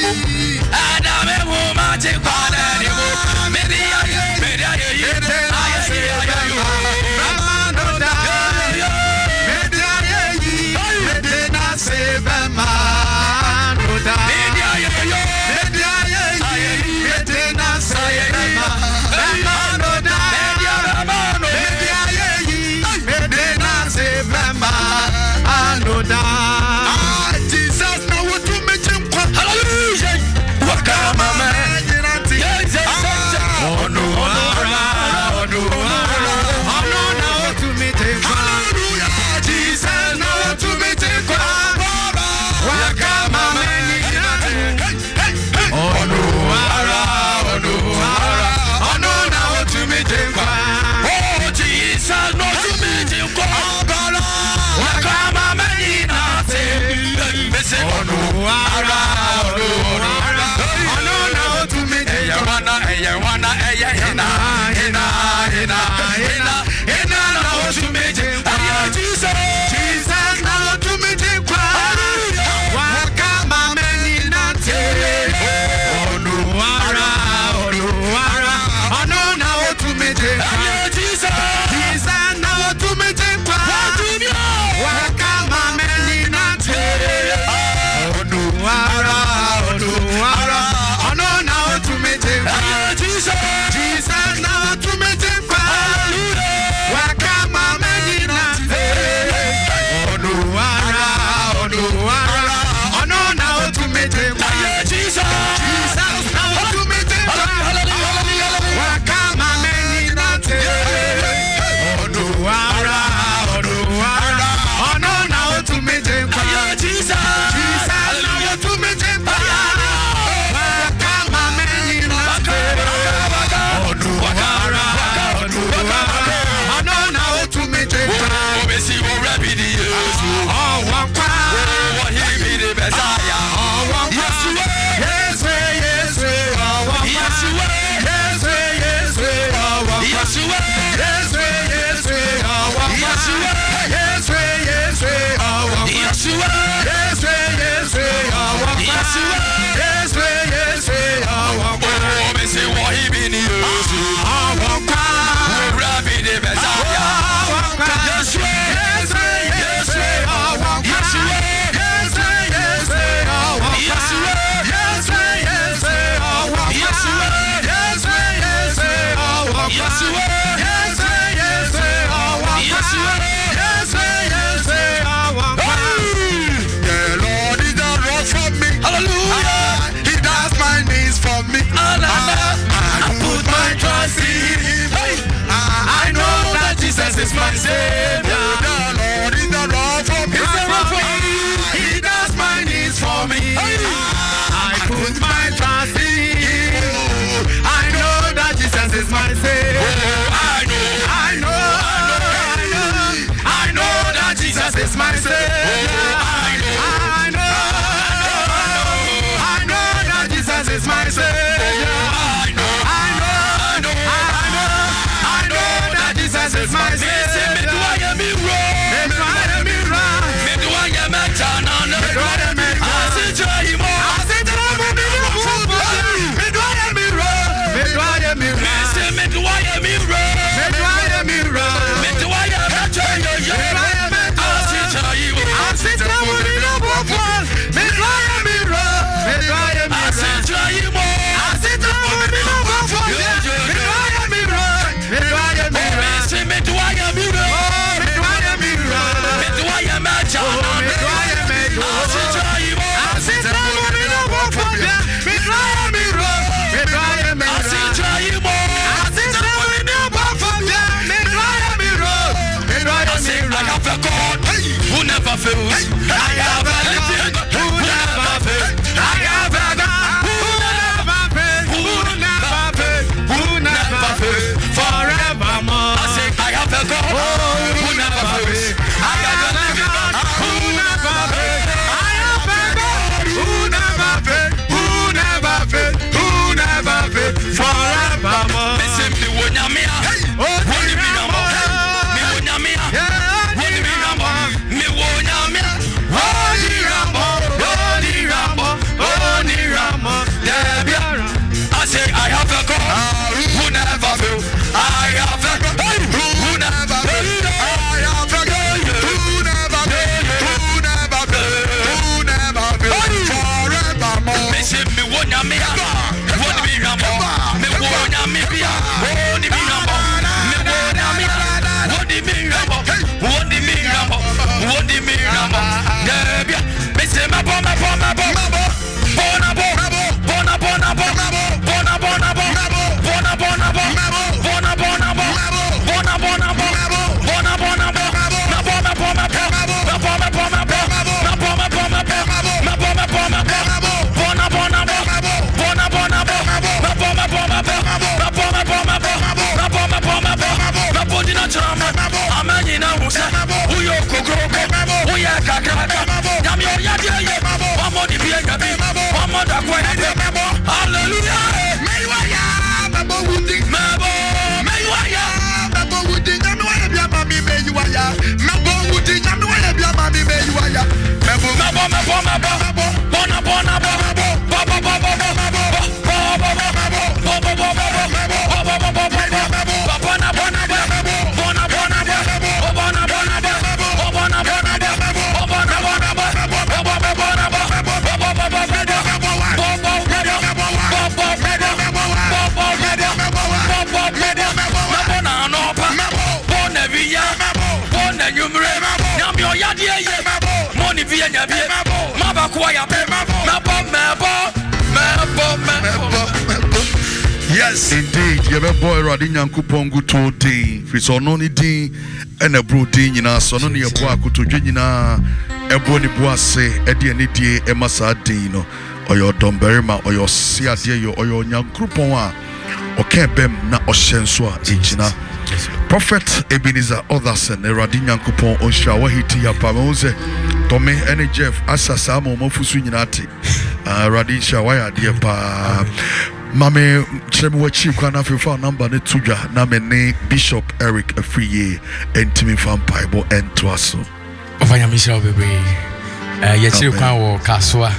[SPEAKER 9] Adame mo maji kwana ni mo. Media media ye.
[SPEAKER 4] Ramano da. Media ye. Media na sebe mano da.
[SPEAKER 9] Media ye.
[SPEAKER 4] Media ye. Media na sebe mano da. Media ramano. Media ye. Media na sebe mano da. Jesus na wutu mechim kwa.
[SPEAKER 9] Hallelujah. Wakama man.
[SPEAKER 4] Is my Savior, the Lord is the Lord for me. He does my needs for me. I put my trust in Him. I know that Jesus is my Savior. I know, I know, I know, I know that Jesus is my Savior. I know, I know, I know that Jesus is my Savior. I know, I know, I know, I know that Jesus is my Savior.
[SPEAKER 9] nyame wodi bi rambo me wo nyame bia wodi bi rambo me wo nyame wodi bi rambo wodi bi rambo wodi bi rambo debia me se ma bo ma bo ma bo bona bo bona bona bo bona bona bo bona bona bo bona bona bo bona bona bo bona bona bo na bona bona bo na bona bona bo na bona bona bo na bona bona bo bona bona bo bona bona bo na bona bona bo na bona bona bo na bona bona bo na bodina chama amani na musa uyo kokoko uya kakaka nyami oya die amodi biega bi amoda kwa hallelujah meiwaya babo wudi mabo meiwaya babo wudi nyami waya bia mami meiwaya mabo wudi nyami waya bia mami meiwaya mabo mabo mabo mabo bona bona bona baba baba baba
[SPEAKER 6] Yes, indeed. You have a boy riding Yankupongu to day. If it's on only day and a brooding in us, on only a boaku to Jinina, a bony boise, a D N A, a Masadino, or your Domberima, or your Sia Dio, or your Yankuponga, or Kebem, na Oshenswa, Ichina. Prophet Ebenezer Otherson, a Radin Yankupon, on Shawahiti, Yapamose, Tome, and Jeff, Asasamo, Mofusunati, Radin Shawaya, dear Pa. Mame Chemwa Chief Kana Fifa number ne tuja na me ne Bishop Eric Afriye entimi fan Bible entwaso.
[SPEAKER 9] Ofanya Michelle Bebe. Eh ye Chief Kwan wo Kaswa.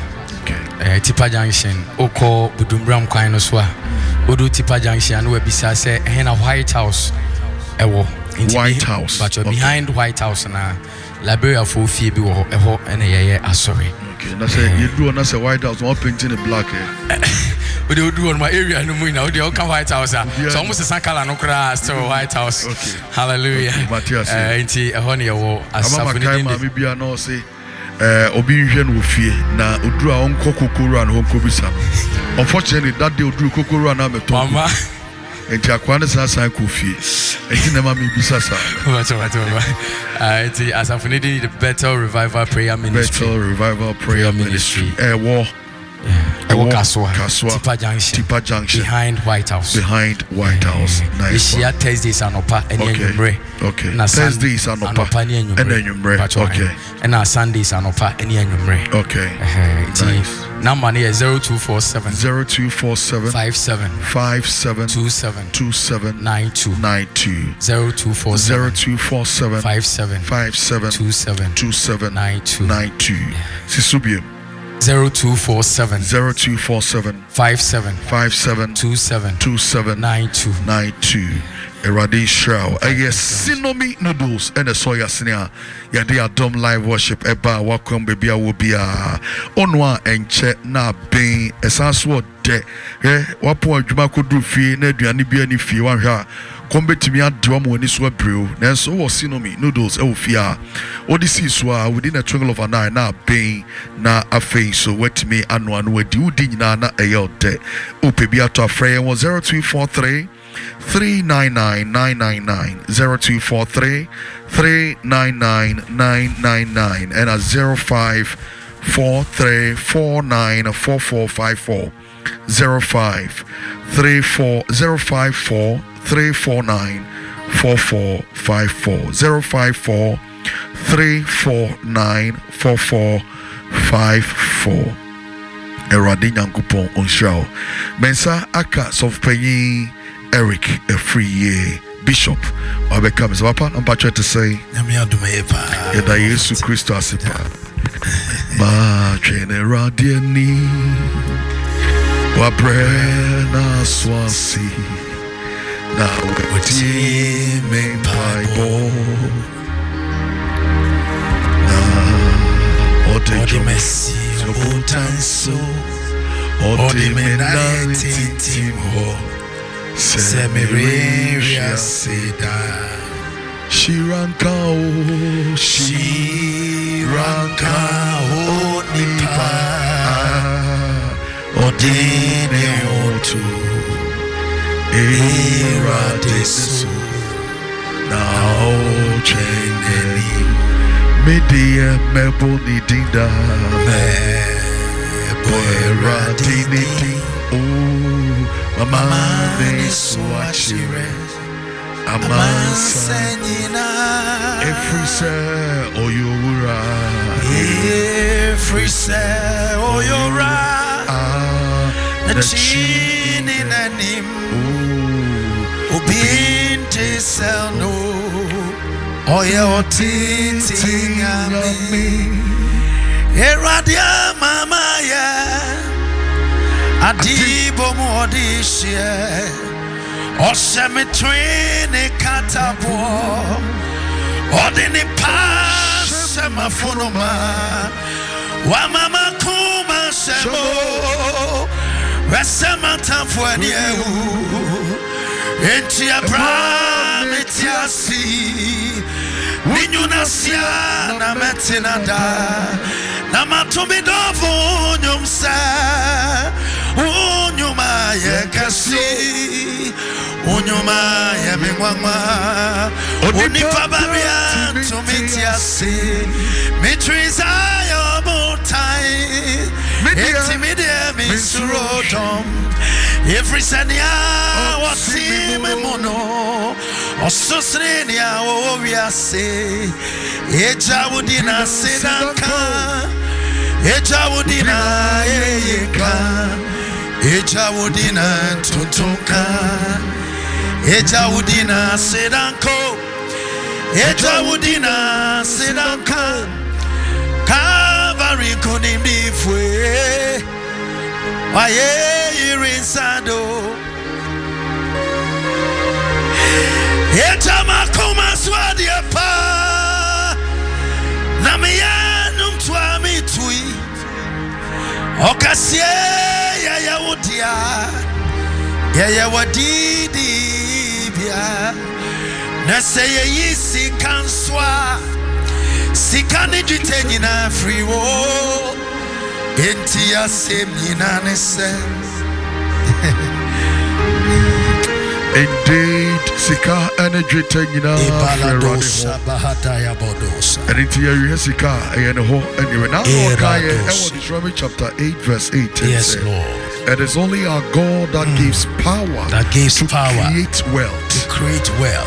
[SPEAKER 9] Eh Tipa Junction oko Budumbram Kwan no so a. Odu Tipa Junction no ebisa se eh na White House ewo.
[SPEAKER 6] White House.
[SPEAKER 9] But you're okay. Behind White House na Liberia for fie bi wo eho ene ye ye asori.
[SPEAKER 6] Okay, na say you do na say White House one painting in black eh.
[SPEAKER 9] We do do on my area no more now. They all come White House. Yeah. So almost a sankala no cry still White House. Okay. Hallelujah.
[SPEAKER 6] Matthias.
[SPEAKER 9] Eh inti ehon ye wo asafo ni
[SPEAKER 6] ndi. Mama bibia no say eh obi hwe no fie na oduru a onko kokoro an onko bisa no. Unfortunately that day oduru kokoro na meto.
[SPEAKER 9] Mama
[SPEAKER 6] enti akwane sa san ko fie. Enti na mama bisa sa.
[SPEAKER 9] What what what. Eh inti asafo ni ndi the Bethel Revival Prayer Ministry.
[SPEAKER 6] Bethel Revival Prayer Ministry. Eh wo
[SPEAKER 9] Ewo Kaswa,
[SPEAKER 6] Kaswa,
[SPEAKER 9] Tipa Junction,
[SPEAKER 6] Tipa Junction,
[SPEAKER 9] behind White House,
[SPEAKER 6] behind White House. Nice.
[SPEAKER 9] This year Thursdays anopa eni enyumre.
[SPEAKER 6] Okay. Thursdays anopa eni enyumre. Okay.
[SPEAKER 9] And our Sundays anopa eni enyumre.
[SPEAKER 6] Okay.
[SPEAKER 9] Nice. Number is zero two four seven
[SPEAKER 6] zero two four seven
[SPEAKER 9] five seven
[SPEAKER 6] five seven
[SPEAKER 9] two seven
[SPEAKER 6] two seven
[SPEAKER 9] nine two
[SPEAKER 6] nine two
[SPEAKER 9] zero two four
[SPEAKER 6] zero two four seven
[SPEAKER 9] five seven
[SPEAKER 6] five seven
[SPEAKER 9] two seven
[SPEAKER 6] two seven
[SPEAKER 9] nine two
[SPEAKER 6] nine two. Sisubium.
[SPEAKER 9] Zero two four seven
[SPEAKER 6] zero two four seven
[SPEAKER 9] five seven
[SPEAKER 6] five seven
[SPEAKER 9] two seven
[SPEAKER 6] two seven
[SPEAKER 9] nine two
[SPEAKER 6] nine two. Eradi Shrow. I guess Sinomi noodles and a soya senia. Yadi Adom live worship eba welcome baby I will be a onwa enche na ben esanso de eh wapo adwuma kodu fie na aduane bia ni fie wan hwa kombetimi adwa mo ani so abreu nanso wo Sinomi noodles e wo fie a odisi so a within a twinkle of an eye na ben na afei so wetimi anu anu adi udi nyina na eyo de opebi ato afre one zero two four three three nine nine nine nine nine zero two four three three nine nine nine nine nine and a zero five four three four nine four four five four zero five three four zero five four three four nine four four five four zero five four three four nine four four five four. Eradi Nyankopon onhyira mensa aka sofpanyi Eric Afriye Bishop Wabeka Mzwapa namba to say
[SPEAKER 4] Nyame aduma pa
[SPEAKER 6] Yeda Yesu Kristo asipa Ba chene radiani Wabrena swasi Na weti me Bible Na Ode
[SPEAKER 4] Ode Messi Otanso Odiminari tintim ho Semiria seda
[SPEAKER 6] Shiranka o
[SPEAKER 4] Shiranka o nipa Odine otu Era desu Now cheneli
[SPEAKER 6] Media mebo ni dinda
[SPEAKER 4] Mebo era diniti
[SPEAKER 6] Oh Mama ne swachire
[SPEAKER 4] Amansanyina
[SPEAKER 6] Every se oyora
[SPEAKER 4] Every se oyora Nachini nanim Ubinte selno Oya otiti ngami Eradia mama ya Adibo modishye Oseme twene katabo Odini pase mafunoma Wa mama kuma semo Resema tamfweni ehu Enti abra metiasi Ninyuna siya na metinada Na matumi dovu nyumsa Unyuma yekasi Unyuma yemingwama Unipa babia tumitiasi Mitriza yomutai Eti midye misurodom Every sanya wasime mono Osusrenia owiase Eja wudina sedanka Eja wudina eyeka Eja wudina tutuka Eja wudina sedanko Eja wudina sedanka Calvary kunimdi fwe Waye irinsado Eja makuma swadi apa Namiyanum tuami tui Okasie ya ya udia Ya ya wadidi bia Nese ye yisi kanswa Sikani jitenyi na friwo Enti ya semni na nese
[SPEAKER 6] Indeed, Sika energy tenina
[SPEAKER 4] Ibaladosa bahata ya bodosa
[SPEAKER 6] and into your Sika and ho and you now Deuteronomy chapter eight verse eight.
[SPEAKER 4] Yes, Lord.
[SPEAKER 6] It is only our God that mm. gives power
[SPEAKER 4] that gives
[SPEAKER 6] to
[SPEAKER 4] power
[SPEAKER 6] create wealth.
[SPEAKER 4] To create wealth.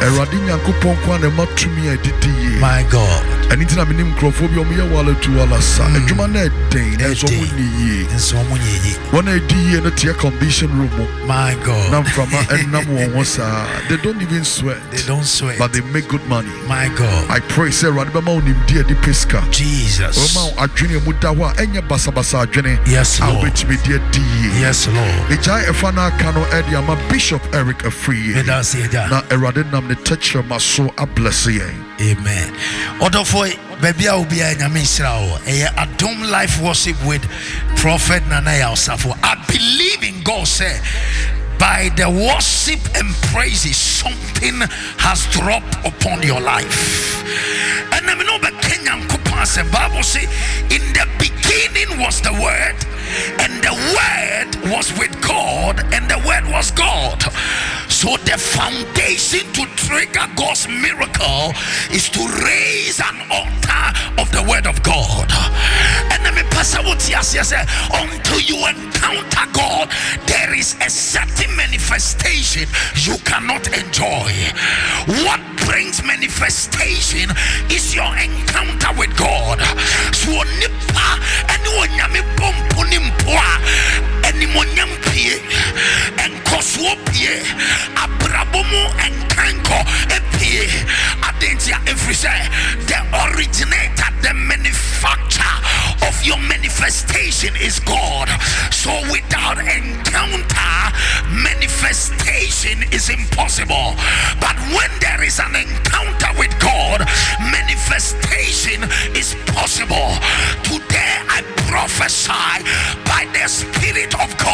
[SPEAKER 6] My
[SPEAKER 4] God.
[SPEAKER 6] And into the minimum crophobia wala to alasa. A Jumane day, there's so many ye.
[SPEAKER 4] And so many ye.
[SPEAKER 6] One idea in a tier condition room.
[SPEAKER 4] My God.
[SPEAKER 6] Nam from and Nam was they don't even sweat.
[SPEAKER 4] They don't sweat.
[SPEAKER 6] But they make good money.
[SPEAKER 4] My God.
[SPEAKER 6] I pray, Sarah, nim dear the pesca.
[SPEAKER 4] Jesus.
[SPEAKER 6] Oma a junior mutawa enya basa basa jene.
[SPEAKER 4] Yes, Lord.
[SPEAKER 6] I'll bet me dear D.
[SPEAKER 4] Yes, Lord.
[SPEAKER 6] Ejai efana kano edi ama Bishop Eric Afriye. Na erade nam ne teacher maso a bless ye.
[SPEAKER 4] Amen. Odo for baby I will be a nyamisrao. A Adom Life Worship with Prophet Nanaya Osafo. I believe in God say by the worship and praises something has dropped upon your life. And I know the Kenyan Kupas and Bible say in the beginning was the word, and the word was with God, and the word was God. So the foundation to trigger God's miracle is to raise an altar of the word of God. And let me pass out say until you encounter God, there is a certain manifestation you cannot enjoy. What brings manifestation is your encounter with God. So nipa anyone nyame pomponi mpoa animonyam pie enkoso pie abrabomo enkanko epie adentia every say the originator, the manufacturer of your manifestation is God. So without encounter, manifestation is impossible. But when there is an encounter with God, manifestation is possible. Today I prophesy by the Spirit of God.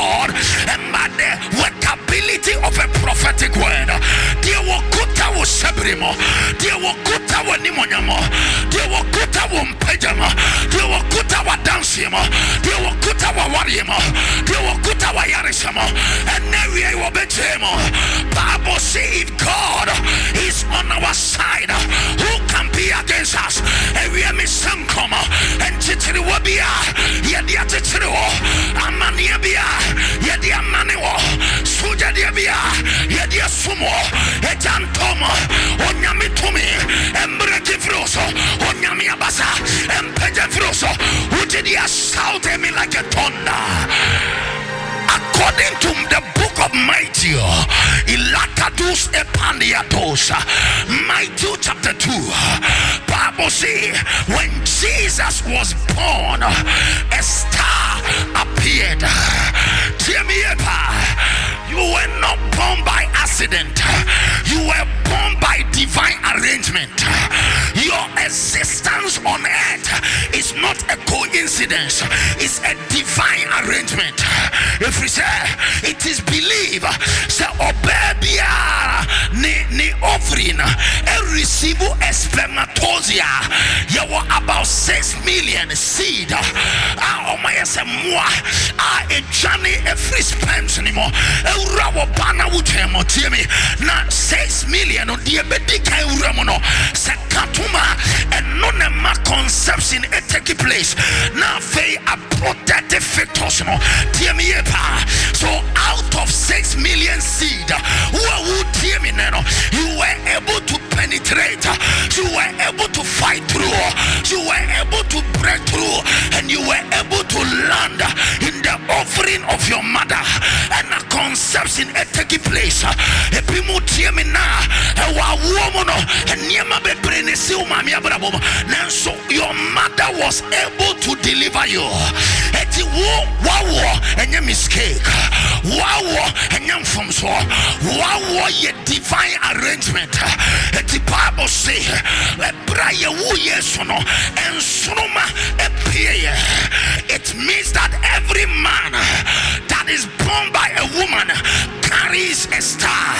[SPEAKER 3] Warimo, dear Wakuta Wanimonyamo, dear Wakuta Wampejama, dear Wakuta Wadansimo, dear Wakuta Warimo, dear Wakuta Wayarisamo, and Neria Wabetemo. Bible say if God is on our side, who can be against us? And we are missing come and Chitri Wabia, Yadia Chitro, Amaniabia, Yadia Manio, Suja Diabia, Yadia Sumo, Ejantomo, Onyamitumi, Embreki Froso, Onyami Abasa, Empeja Froso, who did he assault me like a thunder? According to the book of Matthew, Ilakadus Epandiatos, Matthew chapter two, Bible says when Jesus was born, a star appeared. You were not born by accident. You were born by divine arrangement. Your existence on earth is not a coincidence. It's a divine arrangement. If we say it is believed, say obebia ni ni offering and receive a spermatozoa. You were about six million seed. Ah, oh my, say moi. Ah, a journey a free sperms anymore. Urawo bana utemo tiemi na six million on diabetic uramono sekatuma and nonema conception it take place now they are protective factors no tiemi epa. So out of six million seed what would tiemi no you were able to penetrate, you were able to fight through, you were able to break through, and you were able to land in the offering of your mother and a conception a take place. A pimu tiemi na a woman and Niama be brenesi umami abrabo. So your mother was able to deliver you. Eti wo wawo and your mistake. Wawo and your from so wawo ye divine arrangement. Eti Bible say le braye wo yesono and sunoma epie. It means that every man that is born by a woman carries a star.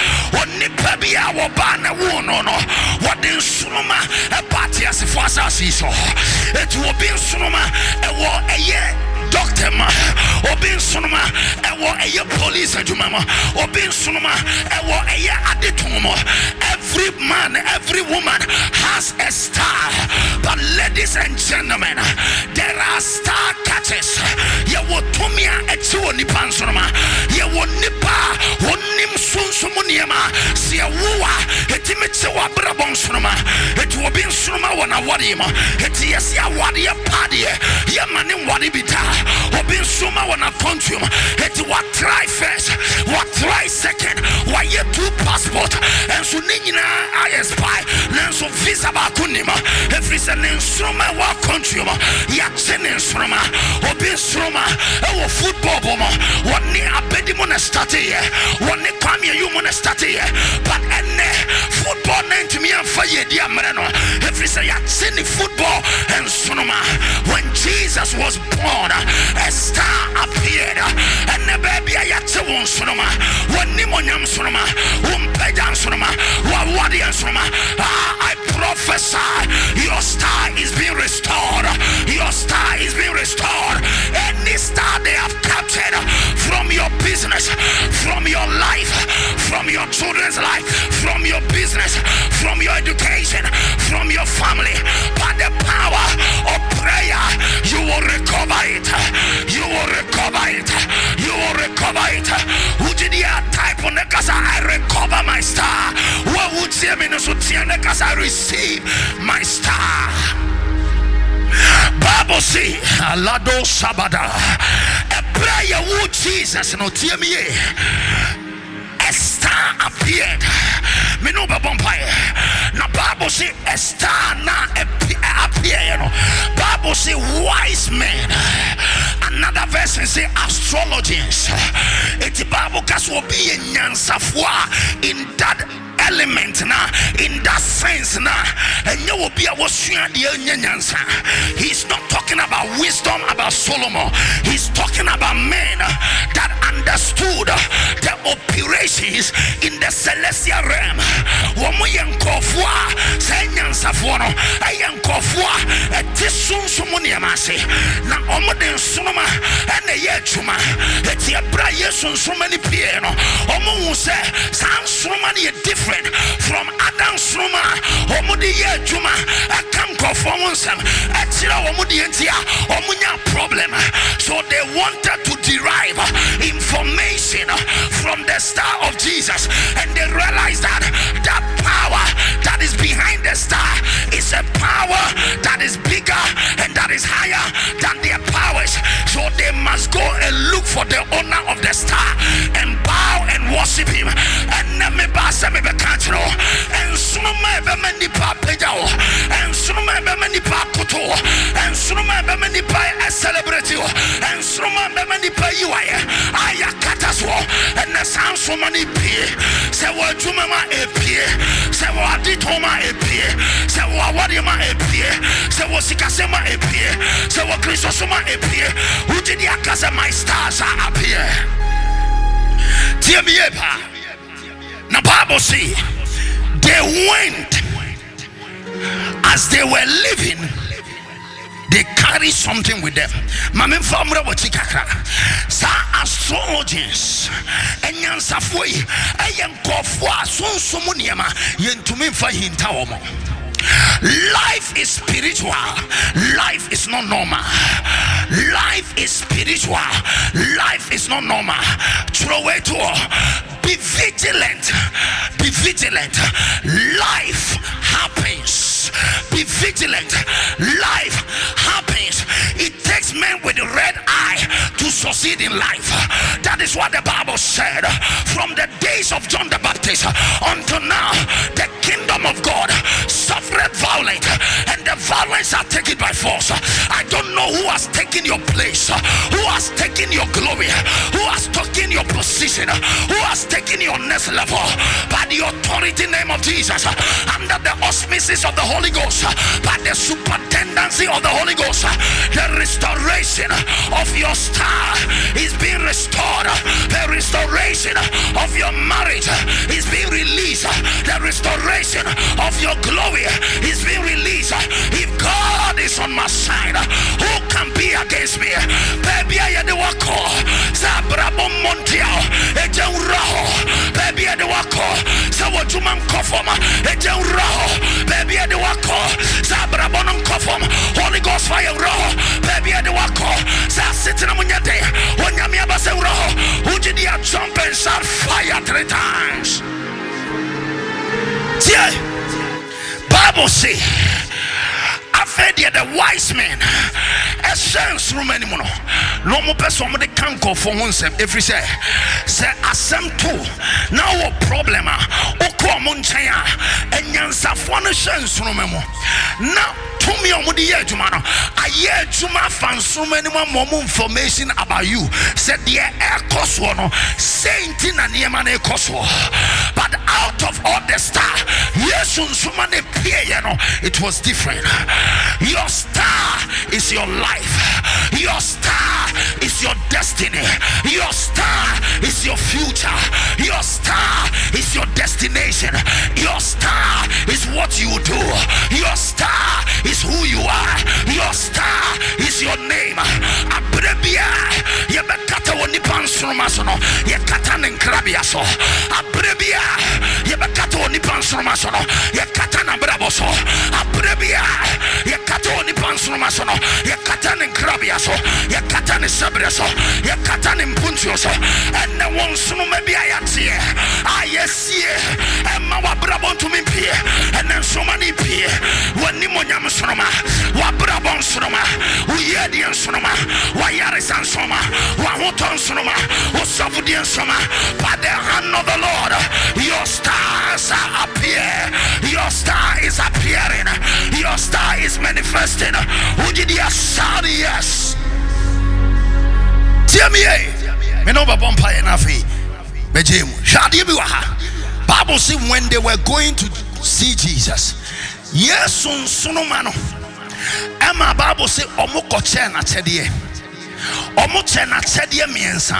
[SPEAKER 3] Onipa bia wo ba na wo no no what in sunoma e party as for so it will be sunoma e wo eye doctor ma obi sunoma e wo eye police adwuma obi sunoma e wo eye adetumo. Every man, every woman has a star, but ladies and gentlemen, there are star catchers. Ya wo tumia echi wo nipa nsonoma ya wo nipa wonim sunsumu niema sia woa etimeche wa brabon nsonoma eti wo bi nsonoma wona wade ma eti yesi awade ya pade ya mane wade bita obi nsonoma wona control eti wa try first wa try second wa ye two passport and so nyina I spy nanso visa ba kunima every sen nsonoma wa control ya chene nsonoma obi nsonoma e wo football boma woni abedi mo na start here woni kwame you mo na start here but enne football nent me amfa ye dia mre no every say ya chene football and sonoma when Jesus was born a star appeared and the baby ya che won sonoma woni mo nyam sonoma um pejan sonoma wa wadi sonoma. I prophesy your star is being restored, your star is being restored. Any star they have captured from your business, from your life, from your children's life, from your business, from your education, from your family, by the power of prayer, you will recover it. You will recover it. You will recover it. Who did you type on the casa? I recover my star. What would you mean? Because I receive my star. Bible say Alado Sabada a prayer would Jesus no tear me a star appeared. Me no vampire. Now Bible say a star na appear. Bible say wise men. Another version say astrologians. It's Bible cause will be in Yansafwa in that element na in that sense na and you will be a he's not talking about wisdom about Solomon. He's talking about men that understood the operations in the celestial realm. Womoyen kofwa senyan safono ayen kofwa etisun sumunia mase na omoden sunuma ene ye chuma eti ebra yesun sumani pieno omo se san suma ni different from Adam suma omodi ye chuma akam kofwa wonsam etira omodi entia omunya problem. So they wanted to derive information from the star of Jesus, and they realized that that power that is behind the star is a power that is bigger and that is higher than their powers. So they must go and look for the owner of the star and bow and worship him. And me basa me be kantro and sunuma be mani pa pejao and sunuma be mani pa kuto and sunuma be mani pa celebrate you and sunuma be mani pa you aya kataswo and the sound so many pie se wa juma ma epie se wa ditoma epie se wa wadima epie se wa sikasema epie se wa krisosoma epie who did ya kasa my stars are up here tie me epa na Bible say they went as they were living. They carry something with them. Mamen famra watikakra. Sa astrologists enyan safoi ayen kofwa sunsumu niema yentumi mfa hinta omo. Life is spiritual. Life is not normal. Life is spiritual. Life is not normal. Throw it to be vigilant. Be vigilant. Life happens. Be vigilant. Life happens. It takes men with a red eye to succeed in life. That is what the Bible said. From the days of John the Baptist until now, the kingdom of God suffered violence, and the violence are taken by force. I don't know who has taken your place, who has taken your glory, who has taken your position, who has taken your next level. By the authority name of Jesus, under the auspices of the Holy Ghost, by the superintendency of the Holy Ghost, the restoration of your star is being restored. The restoration of your marriage is being released. The restoration of your glory is being released. If God is on my side, who can be against me? Baby, I had the wako. Zabrabo Montiao, Ejan Raho. Baby, I had the wako. Zawajuman Kofoma, Ejan Raho. Baby, I had the wako. Zabrabonum Kofom. Holy Ghost fire Raho. Baby, I had the wako. Zazitina Munyate. Wanyamia Base Raho. Ujidia jump and shout fire three times. Yeah. Bible say after the wise men a sense room anymore no more person they can't go for one sem every say say asem two now a problem okwa munchaya enyansa for no sense room now to me omudi ye juma no aye juma fansum anymore more information about you said the air cost one saint na niema na cost but out of all the star yes unsumane pie no it was different. Your star is your life. Your star is your destiny. Your star is your future. Your star is your destination. Your star is what you do. Your star is who you are. Your star is your name. Abrebia yebekata woni pansromasono yekata nenkrabiaso. Abrebia yebekata woni pansromasono yekata na braboso. Abrebia yekata woni pansromasono yekata nenkrabiaso yekata ne sabreso yekata ne mpuntioso ene wonsuno mebia yatie ayesie emma wabrabon to me pie ene nsomani pie woni monyam sonoma wabrabon sonoma uyedi nsonoma wayare sansoma wahoton sonoma osafudi nsoma by the hand of the Lord your stars are appear your star is appearing your star is manifesting who did you shout yes tell me eh me no bompa enafi bejem shadi bi waha Bible says when they were going to see Jesus yes sunsunuma no Emma Bible say omo koche na chedie omo che na chedie miensa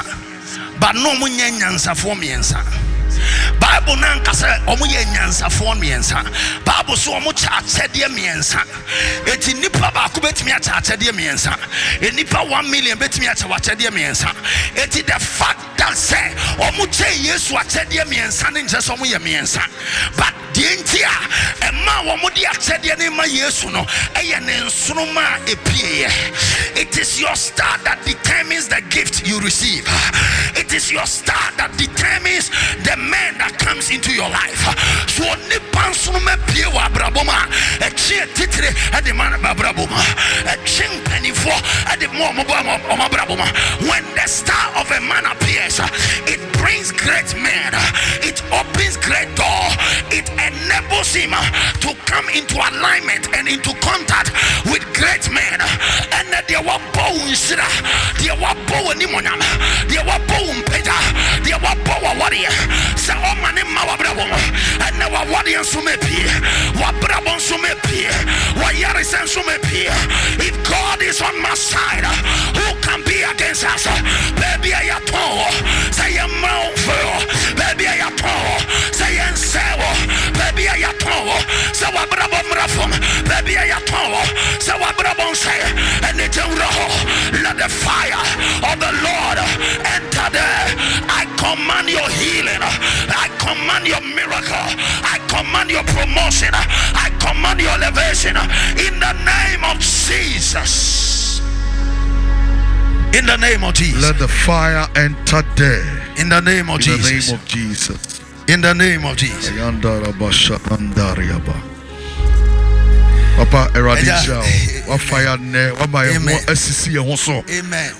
[SPEAKER 3] but no munye nyansa for miensa. Bible nanka say omo ye nyansa for miensa. Bible so omo cha achede miensa. Eti nipa ba ko betimi acha achede miensa. E nipa one million betimi acha achede miensa. Eti the fact that say omo che Yesu achede miensa ne nje so omo ye miensa. But the entia e ma omo di achede ne ma Yesu no eye ne nsonoma epie. It is your star that determines the gift you receive. It is your star that determines the man that comes into your life. So nipa nsonoma pie wa braboma e chie titire e de man braboma e chin penifo e de mo mo braboma. When the star of a man appears, it brings great men, it opens great door, it enables him to come into alignment and into contact with great men. And there were bones, there were bones, there were bones, there were bones warrior. So oh man in my bravo, and now warrior sumepi, what bravo sumepi, what yarisen sumepi. If God is on my side, who can be against us? Baby, I am tall. Say a mouthful. Baby, I am tall. Say a sour. Baby, I am tall. So what bravo mrafum. Baby, I am tall. So what bravo say. And it's a let the fire of the Lord enter there. I command your healing. I command your miracle. I command your promotion. I command your elevation in the name of Jesus. In the name of Jesus.
[SPEAKER 6] Let the fire enter there.
[SPEAKER 3] In the name of
[SPEAKER 6] in
[SPEAKER 3] Jesus.
[SPEAKER 6] In the name of Jesus.
[SPEAKER 3] In the name of Jesus.
[SPEAKER 6] Papa Eradisha, what fire ne, what my S C C so.
[SPEAKER 3] Amen.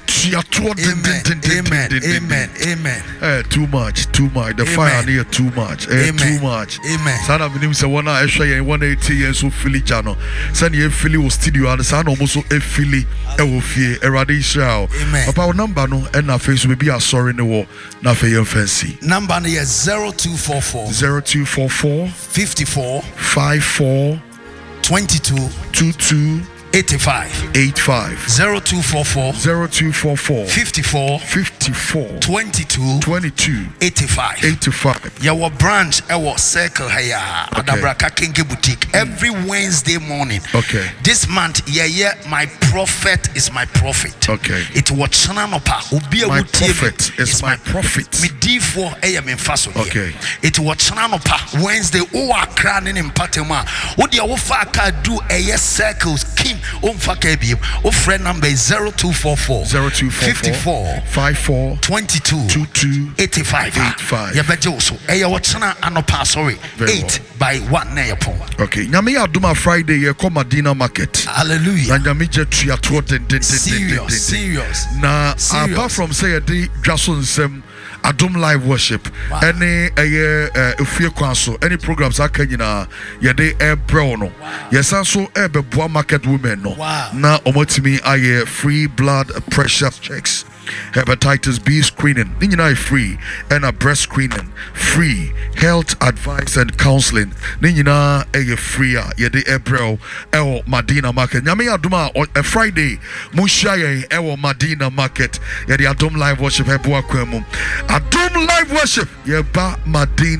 [SPEAKER 6] Amen.
[SPEAKER 3] Amen. Amen.
[SPEAKER 6] Eh, too much, too much. The fire near too much. Eh, too much.
[SPEAKER 3] Amen.
[SPEAKER 6] Sana binim se wana esha yen one eighty yen so fili chano. Sani ye fili wo studio and sana almost so e fili e wo fie Eradisha.
[SPEAKER 3] Amen.
[SPEAKER 6] Papa o number no e na face we be a sorry ne wo na fe yen fancy.
[SPEAKER 3] Number is zero two four four
[SPEAKER 6] zero two four four
[SPEAKER 3] fifty-four
[SPEAKER 6] fifty-four
[SPEAKER 3] twenty-two
[SPEAKER 6] twenty-two
[SPEAKER 3] eighty-five
[SPEAKER 6] eighty-five
[SPEAKER 3] zero two four four
[SPEAKER 6] zero two four four
[SPEAKER 3] fifty-four
[SPEAKER 6] fifty-four
[SPEAKER 3] twenty-two
[SPEAKER 6] twenty-two
[SPEAKER 3] eighty-five
[SPEAKER 6] eighty-five.
[SPEAKER 3] Your branch our circle here at Abraka Kinke Boutique every Wednesday morning.
[SPEAKER 6] Okay.
[SPEAKER 3] This month, yeah, yeah, my prophet is my prophet.
[SPEAKER 6] Okay.
[SPEAKER 3] It was Chananopa.
[SPEAKER 6] My prophet is my prophet.
[SPEAKER 3] Me D four A M in Faso.
[SPEAKER 6] Okay.
[SPEAKER 3] It was Chananopa Wednesday. Oh, I crying in Patema. What the Ofaka do a yes circles Kim Umfakabi. Oh, friend number is zero two four four
[SPEAKER 6] zero two four
[SPEAKER 3] four
[SPEAKER 6] fifty-four
[SPEAKER 3] twenty-two
[SPEAKER 6] twenty-two
[SPEAKER 3] eighty-five.
[SPEAKER 6] eighty-five.
[SPEAKER 3] Yeah, but also, a watchana anopa sorry. Eight by one near pong.
[SPEAKER 6] Okay. Nyame aduma Friday ye come Madina market.
[SPEAKER 3] Hallelujah.
[SPEAKER 6] Na nyame je tua to den den den.
[SPEAKER 3] Serious, serious.
[SPEAKER 6] Na apart from say the Jason Sem Adum live worship, wow. Any a efie kwan so, any programs aka nyina ye de e bro no. Yes also e be boa market women no.
[SPEAKER 3] Wow.
[SPEAKER 6] Na omotimi aye free blood pressure checks, hepatitis B screening, ni nyina free, and a breast screening, free health advice and counseling, ni nyina e free a ye de e bro e Madina market. Nyame aduma a Friday mu share e Madina market. Ye de Adum live worship e boa kwam. Adum live worship ye ba Madina